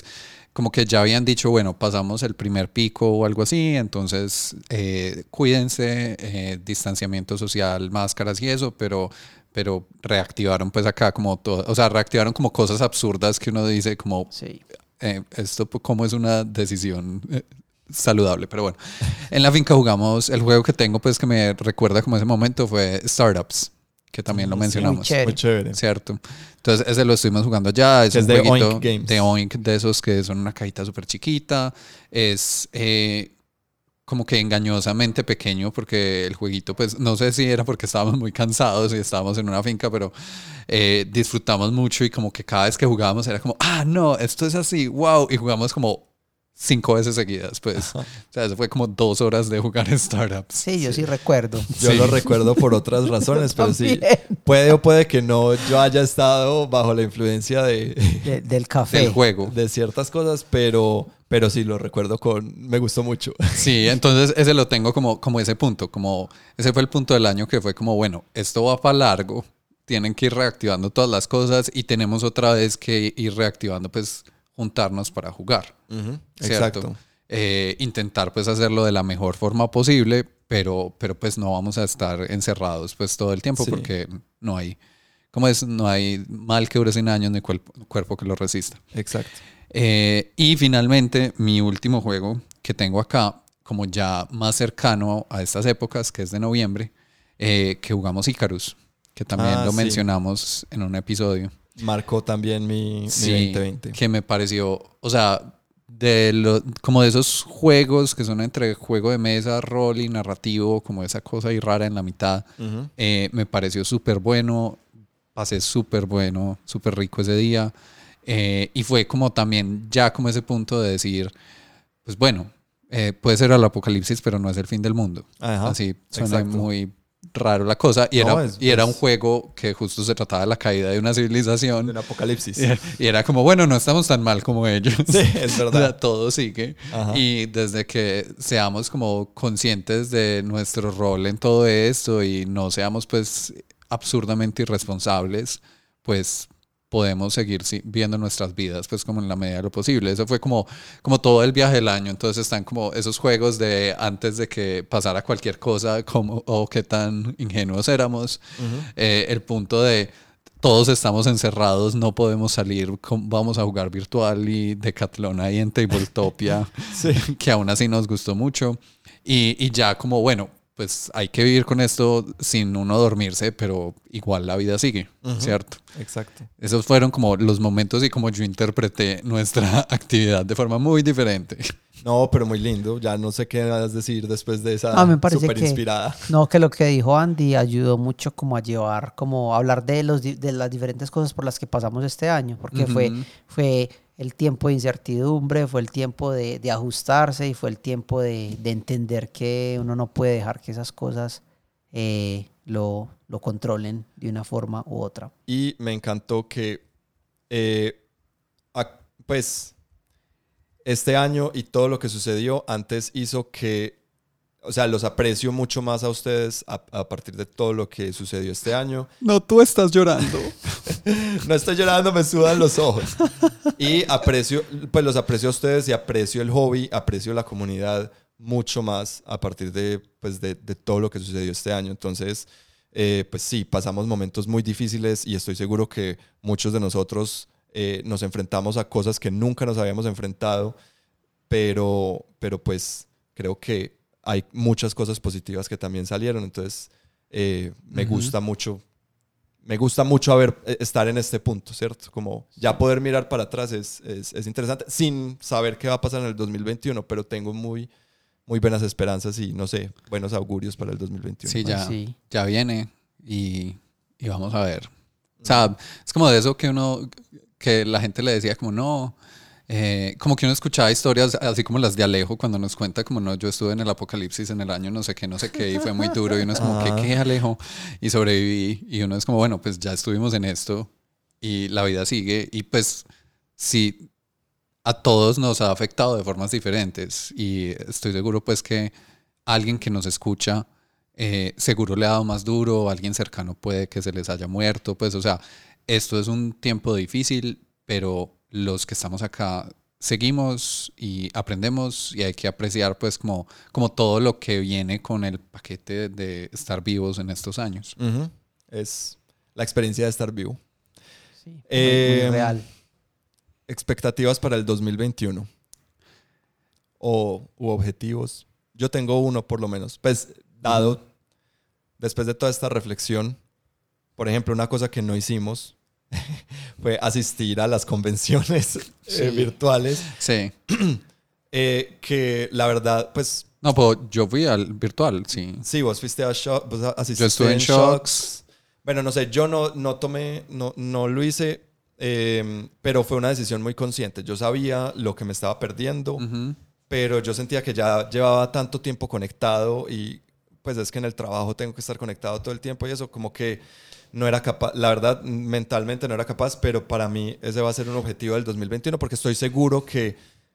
como que ya habían dicho, bueno, pasamos el primer pico o algo así, entonces eh, cuídense, eh, distanciamiento social, máscaras y eso, pero, pero reactivaron pues acá como todo, o sea, reactivaron como cosas absurdas que uno dice como, Sí. eh, esto como es una decisión eh, saludable, pero bueno. En la finca jugamos, el juego que tengo pues que me recuerda como ese momento fue Startups, que también lo Sí, mencionamos. muy chévere. Muy chévere. Cierto. Entonces ese lo estuvimos jugando ya. Es Que un es de jueguito Oink Games. de Oink, de esos que son una cajita súper chiquita. Es eh, como que engañosamente pequeño porque el jueguito, pues no sé si era porque estábamos muy cansados y estábamos en una finca, pero eh, disfrutamos mucho y como que cada vez que jugábamos era como, ah, no, esto es así, wow. Y jugamos como cinco veces seguidas, pues. O sea, eso fue como dos horas de jugar en Startups. Sí, yo sí, recuerdo. Yo Sí. lo recuerdo por otras razones, pero sí, También. puede o puede que no yo haya estado bajo la influencia de, De- del café. Del juego. de ciertas cosas, pero, pero sí lo recuerdo con... Me gustó mucho. Sí, entonces ese lo tengo como, como ese punto, como ese fue el punto del año que fue como, bueno, esto va para largo, tienen que ir reactivando todas las cosas y tenemos otra vez que ir reactivando, pues, juntarnos para jugar. Ujú, ¿Cierto? exacto. Eh, intentar pues hacerlo de la mejor forma posible, pero, pero pues no vamos a estar encerrados pues todo el tiempo Sí. porque no hay, ¿cómo es? No hay mal que dure cien años ni cuerp- cuerpo que lo resista. Exacto. Eh, y finalmente, mi último juego que tengo acá, como ya más cercano a estas épocas, que es de noviembre, eh, que jugamos Icarus, que también Ah, lo sí. mencionamos en un episodio. Marcó también mi, mi Sí, veinte veinte. que me pareció, o sea, de lo, como de esos juegos que son entre juego de mesa, rol y narrativo, como esa cosa ahí rara en la mitad, Ujú. eh, me pareció súper bueno, pasé súper bueno, súper rico ese día. Eh, y fue como también ya como ese punto de decir, pues bueno, eh, puede ser el apocalipsis, pero no es el fin del mundo. Ajá, Así suena exacto. muy raro la cosa. Y, No, era, es- y era un es- juego que justo se trataba de la caída de una civilización. De un apocalipsis. Y era como, bueno, no estamos tan mal como ellos. Sí, es O sea, verdad. todo sigue. Ajá. Y desde que seamos como conscientes de nuestro rol en todo esto y no seamos pues absurdamente irresponsables, pues podemos seguir sí, viendo nuestras vidas pues como en la medida de lo posible. Eso fue como, como todo el viaje del año. Entonces están como esos juegos de antes de que pasara cualquier cosa como, o qué tan ingenuos éramos. Ujú. Eh, el punto de todos estamos encerrados, no podemos salir, com- vamos a jugar virtual y Decathlon ahí en Tabletopia, Sí. que aún así nos gustó mucho. Y, y ya como, bueno, pues hay que vivir con esto sin uno dormirse, pero igual la vida sigue, Ujú. ¿cierto? Exacto. Esos fueron como los momentos y como yo interpreté nuestra actividad de forma muy diferente. No, pero muy lindo. Ya no sé qué vas a decir después de esa Ah, me parece súper que- inspirada. No, que lo que dijo Andy ayudó mucho como a llevar, como a hablar de los di- de las diferentes cosas por las que pasamos este año, porque fue, Ujú. fue el tiempo de incertidumbre, fue el tiempo de, de ajustarse y fue el tiempo de, de entender que uno no puede dejar que esas cosas eh, lo, lo controlen de una forma u otra. Y me encantó que, eh, ac- pues, este año y todo lo que sucedió antes hizo que, o sea, los aprecio mucho más a ustedes a, a partir de todo lo que sucedió este año. No, tú estás llorando. No estoy llorando, me sudan los ojos. Y aprecio, pues los aprecio a ustedes y aprecio el hobby, aprecio la comunidad mucho más a partir de, pues, de, de todo lo que sucedió este año. Entonces, eh, pues sí, pasamos momentos muy difíciles y estoy seguro que muchos de nosotros eh, nos enfrentamos a cosas que nunca nos habíamos enfrentado, pero, pero pues creo que hay muchas cosas positivas que también salieron. Entonces, eh, me Ujú. gusta mucho. Me gusta mucho haber, eh, estar en este punto, ¿cierto? Como ya poder mirar para atrás es, es, es interesante, sin saber qué va a pasar en el dos mil veintiuno, pero tengo muy, muy buenas esperanzas y, no sé, buenos augurios para el dos mil veintiuno. Sí, ya, sí. ya viene y, y vamos a ver. O sea, es como de eso que uno, que la gente le decía como no, eh, como que uno escuchaba historias así como las de Alejo cuando nos cuenta como no, yo estuve en el apocalipsis en el año no sé qué, no sé qué y fue muy duro y uno es como Ajá. ¿qué, qué Alejo? Y sobreviví y uno es como bueno, pues ya estuvimos en esto y la vida sigue y pues sí, a todos nos ha afectado de formas diferentes y estoy seguro pues que alguien que nos escucha eh, seguro le ha dado más duro, alguien cercano puede que se les haya muerto, pues o sea, esto es un tiempo difícil, pero los que estamos acá seguimos y aprendemos y hay que apreciar pues como, como todo lo que viene con el paquete de estar vivos en estos años. Uh-huh. Es la experiencia de estar vivo. Sí, muy, Eh, muy real. Expectativas para el dos mil veintiuno o u objetivos. Yo tengo uno por lo menos. Pues dado, uh-huh. después de toda esta reflexión, por ejemplo, una cosa que no hicimos fue asistir a las convenciones Sí. eh, virtuales. Sí. eh, que la verdad, pues... No, pues yo fui al virtual, sí. Sí, vos fuiste a Shocks, vos asististe Yo estuve en Shocks. Bueno, no sé, yo no, no tomé, no, no lo hice, eh, pero fue una decisión muy consciente. Yo sabía lo que me estaba perdiendo, Uh-huh. pero yo sentía que ya llevaba tanto tiempo conectado y pues es que en el trabajo tengo que estar conectado todo el tiempo y eso como que no era capaz, la verdad mentalmente no era capaz, pero para mí ese va a ser un objetivo del dos mil veintiuno porque estoy seguro que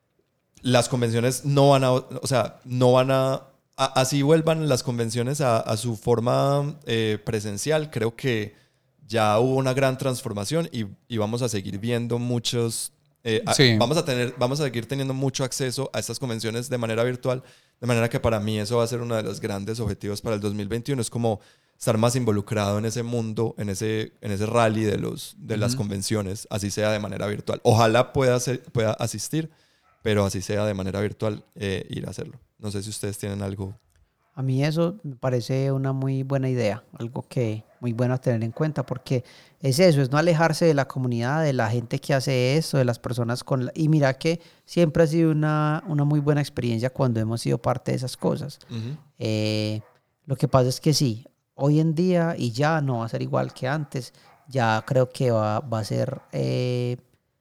las convenciones no van a, o sea, no van a, a así vuelvan las convenciones a, a su forma eh, presencial, creo que ya hubo una gran transformación y, y vamos a seguir viendo muchos, eh, Sí. a, vamos a tener, vamos a seguir teniendo mucho acceso a estas convenciones de manera virtual, de manera que para mí eso va a ser uno de los grandes objetivos para el dos mil veintiuno, es como estar más involucrado en ese mundo, en ese, en ese rally de, los, de uh-huh. las convenciones, así sea de manera virtual. Ojalá pueda, ser, pueda asistir, pero así sea de manera virtual, eh, ir a hacerlo. No sé si ustedes tienen algo. A mí eso me parece una muy buena idea, algo que muy bueno a tener en cuenta, porque es eso, es no alejarse de la comunidad, de la gente que hace esto, de las personas con... La... Y mira que siempre ha sido una, una muy buena experiencia cuando hemos sido parte de esas cosas. Uh-huh. Eh, lo que pasa es que sí, hoy en día y ya no va a ser igual que antes, ya creo que va, va a ser... Eh,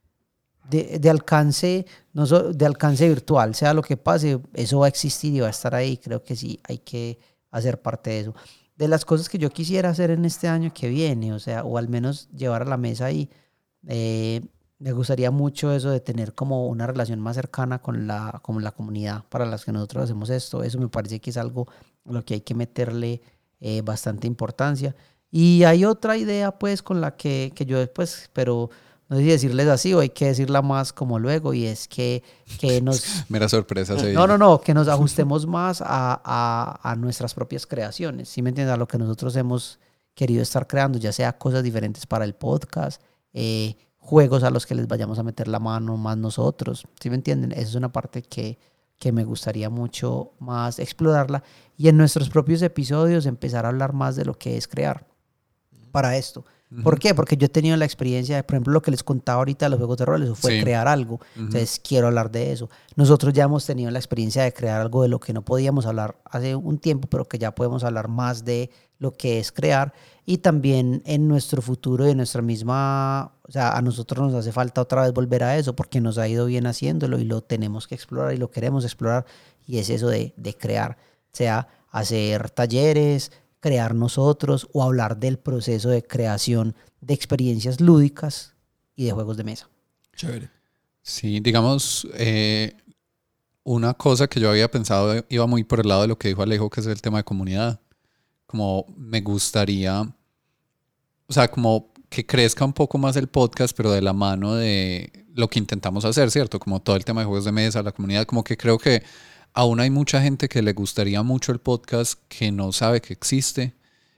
De, de alcance no so, de alcance virtual, sea lo que pase, eso va a existir y va a estar ahí. Creo que sí, hay que hacer parte de eso. De las cosas que yo quisiera hacer en este año que viene, o sea, o al menos llevar a la mesa ahí, eh, me gustaría mucho eso de tener como una relación más cercana con la, con la comunidad para las que nosotros hacemos esto. Eso me parece que es algo a lo que hay que meterle eh, bastante importancia. Y hay otra idea pues con la que, que yo después, pero no sé si decirles así o hay que decirla más como luego, y es que, que nos... Mera sorpresa. Sí. No, no, no, que nos ajustemos más a, a, a nuestras propias creaciones, ¿sí me entiendes? A lo que nosotros hemos querido estar creando, ya sea cosas diferentes para el podcast, eh, juegos a los que les vayamos a meter la mano más nosotros, ¿sí me entienden? Esa es una parte que, que me gustaría mucho más explorarla y en nuestros propios episodios empezar a hablar más de lo que es crear para esto. ¿Por qué? Porque yo he tenido la experiencia de, por ejemplo, lo que les contaba ahorita de los juegos de rol, eso fue sí. crear algo. Uh-huh. Entonces, quiero hablar de eso. Nosotros ya hemos tenido la experiencia de crear algo de lo que no podíamos hablar hace un tiempo, pero que ya podemos hablar más de lo que es crear. Y también en nuestro futuro y en nuestra misma... O sea, a nosotros nos hace falta otra vez volver a eso porque nos ha ido bien haciéndolo y lo tenemos que explorar y lo queremos explorar. Y es eso de, de crear. O sea, hacer talleres, crear nosotros o hablar del proceso de creación de experiencias lúdicas y de juegos de mesa. Chévere. Sí, digamos, eh, una cosa que yo había pensado iba muy por el lado de lo que dijo Alejo, que es el tema de comunidad. Como me gustaría, o sea, como que crezca un poco más el podcast, pero de la mano de lo que intentamos hacer, ¿cierto? Como todo el tema de juegos de mesa, la comunidad, como que creo que aún hay mucha gente que le gustaría mucho el podcast que no sabe que existe,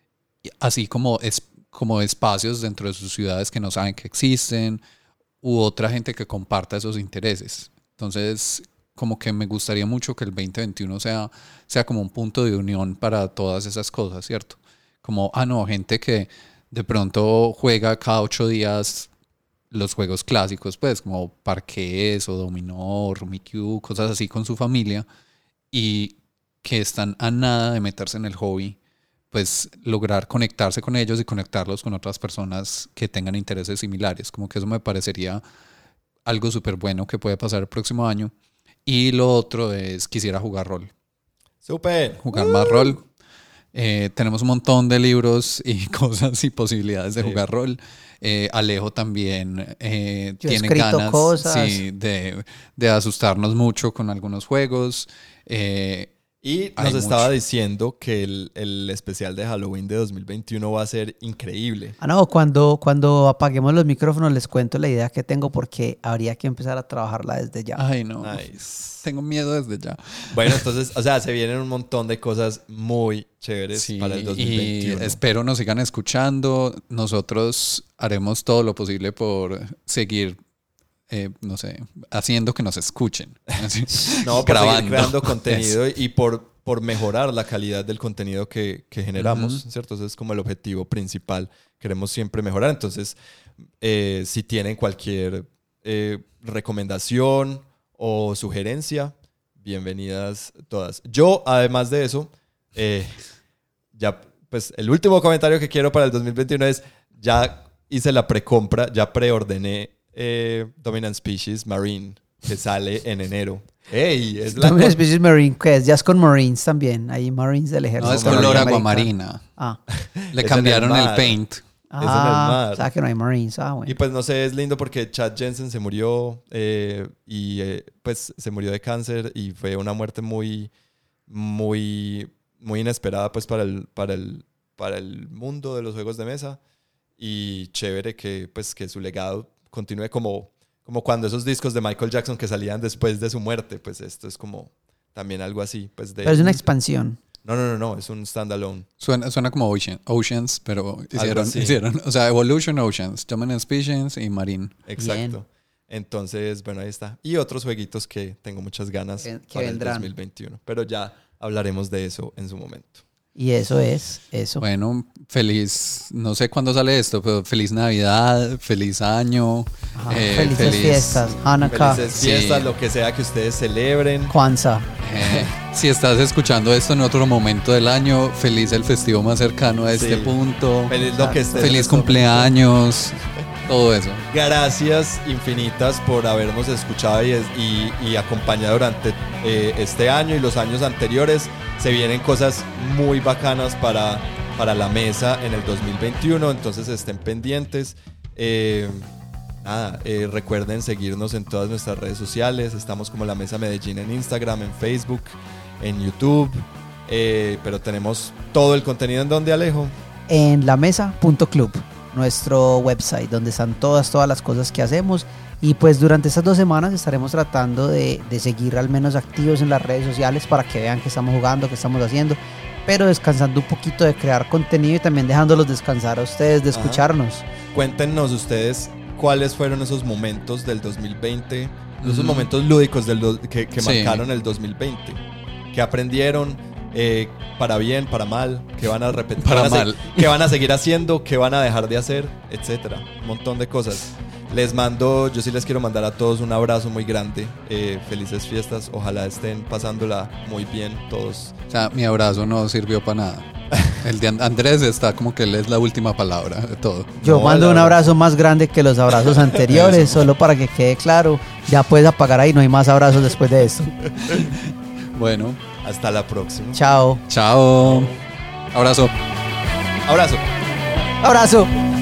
así como, es, como espacios dentro de sus ciudades que no saben que existen, u otra gente que comparta esos intereses. Entonces, como que me gustaría mucho que el veinte veintiuno sea, sea como un punto de unión para todas esas cosas, ¿cierto? Como, ah, no, gente que de pronto juega cada ocho días los juegos clásicos, pues, como parqués o dominó, Rummikub, cosas así con su familia, y que están a nada de meterse en el hobby, pues lograr conectarse con ellos y conectarlos con otras personas que tengan intereses similares. Como que eso me parecería algo súper bueno que puede pasar el próximo año. Y lo otro es, quisiera jugar rol. ¡Súper! Jugar uh. más rol. Eh, tenemos un montón de libros y cosas y posibilidades de sí. jugar rol. Eh, Alejo también eh, tiene ganas cosas. Sí, de, de asustarnos mucho con algunos juegos. Eh, Y nos Hay estaba mucho. diciendo que el, el especial de Halloween de dos mil veintiuno va a ser increíble. Ah, no, cuando, cuando apaguemos los micrófonos les cuento la idea que tengo porque habría que empezar a trabajarla desde ya. Ay, no. Nice. Tengo miedo desde ya. Bueno, entonces, o sea, se vienen un montón de cosas muy chéveres Sí, para el dos mil y veintiuno. espero nos sigan escuchando. Nosotros haremos todo lo posible por seguir, eh, no sé, haciendo que nos escuchen. Así, No, por grabando. seguir creando Eso. contenido y por, por mejorar la calidad del contenido que, que generamos, Ujú. ¿cierto? Ese es como el objetivo principal. Queremos siempre mejorar. Entonces, eh, si tienen cualquier eh, recomendación o sugerencia, bienvenidas todas. Yo, además de eso, eh, ya, pues el último comentario que quiero para el dos mil veintiuno es, ya hice la precompra, ya preordené eh, Dominant Species Marine, que sale en enero. ¡Ey! Es la Dominant co- Species Marine, ¿qué es? Ya es con Marines también. Hay Marines del ejército. No, es No, color Marina aguamarina. Ah, Le Es en cambiaron el el, mar. paint. ah mar. o sea que no hay Marines. Ah, bueno. Y pues no sé, es lindo porque Chad Jensen se murió eh, y eh, pues se murió de cáncer y fue una muerte muy, muy, muy inesperada pues para el, para el, para el mundo de los juegos de mesa y chévere que pues que su legado continúe como, como cuando esos discos de Michael Jackson que salían después de su muerte, pues esto es como también algo así. Pues de, Pero es una expansión. No, no, no, no, es un standalone. Suena, suena como Ocean, Oceans, pero hicieron, así. hicieron, o sea, Evolution Oceans, Dominant Species y Marine. Exacto. Bien. Entonces, bueno, ahí está. Y otros jueguitos que tengo muchas ganas Que- que para vendrán. el dos mil veintiuno. Pero ya hablaremos de eso en su momento. Y eso es, eso. Bueno, feliz, no sé cuándo sale esto, pero feliz Navidad, feliz año. Ajá. eh, Felices feliz- fiestas. Hanukkah, Felices Sí. fiestas, lo que sea que ustedes celebren. Kwanzaa. Eh, si estás escuchando esto en otro momento del año, feliz el festivo más cercano a este Sí. punto. Feliz lo que estés en Feliz este cumpleaños, todo eso. momento. Gracias infinitas por habernos escuchado y, y- y acompañado durante eh, este año y los años anteriores. Se vienen cosas muy bacanas para, para la mesa en el dos mil veintiuno, entonces estén pendientes. Eh, Nada, eh, recuerden seguirnos en todas nuestras redes sociales. Estamos como La Mesa Medellín en Instagram, en Facebook, en YouTube. Eh, pero tenemos todo el contenido en donde, Alejo. En la mesa punto club, nuestro website donde están todas, todas las cosas que hacemos. Y pues durante estas dos semanas estaremos tratando de, de seguir al menos activos en las redes sociales para que vean que estamos jugando, que estamos haciendo, pero descansando un poquito de crear contenido y también dejándolos descansar a ustedes de Ajá. escucharnos. Cuéntenos ustedes cuáles fueron esos momentos del dos mil veinte, esos Ujú. momentos lúdicos del do- que, que Sí. marcaron el dos mil veinte. ¿Qué aprendieron? Eh, para bien, para mal, qué van a repetir, Para qué van a se- mal. qué van a seguir haciendo, qué van a dejar de hacer, etcétera. Un montón de cosas. Les mando, yo sí les quiero mandar a todos un abrazo muy grande. Eh, felices fiestas, ojalá estén pasándola muy bien todos. O sea, mi abrazo no sirvió para nada. El de And- Andrés está como que él es la última palabra de todo. Yo No, mando la un verdad. abrazo más grande que los abrazos anteriores, solo para que quede claro. Ya puedes apagar ahí, no hay más abrazos después de esto. Bueno, Hasta la próxima. Chao. chao. Abrazo. Abrazo. Abrazo.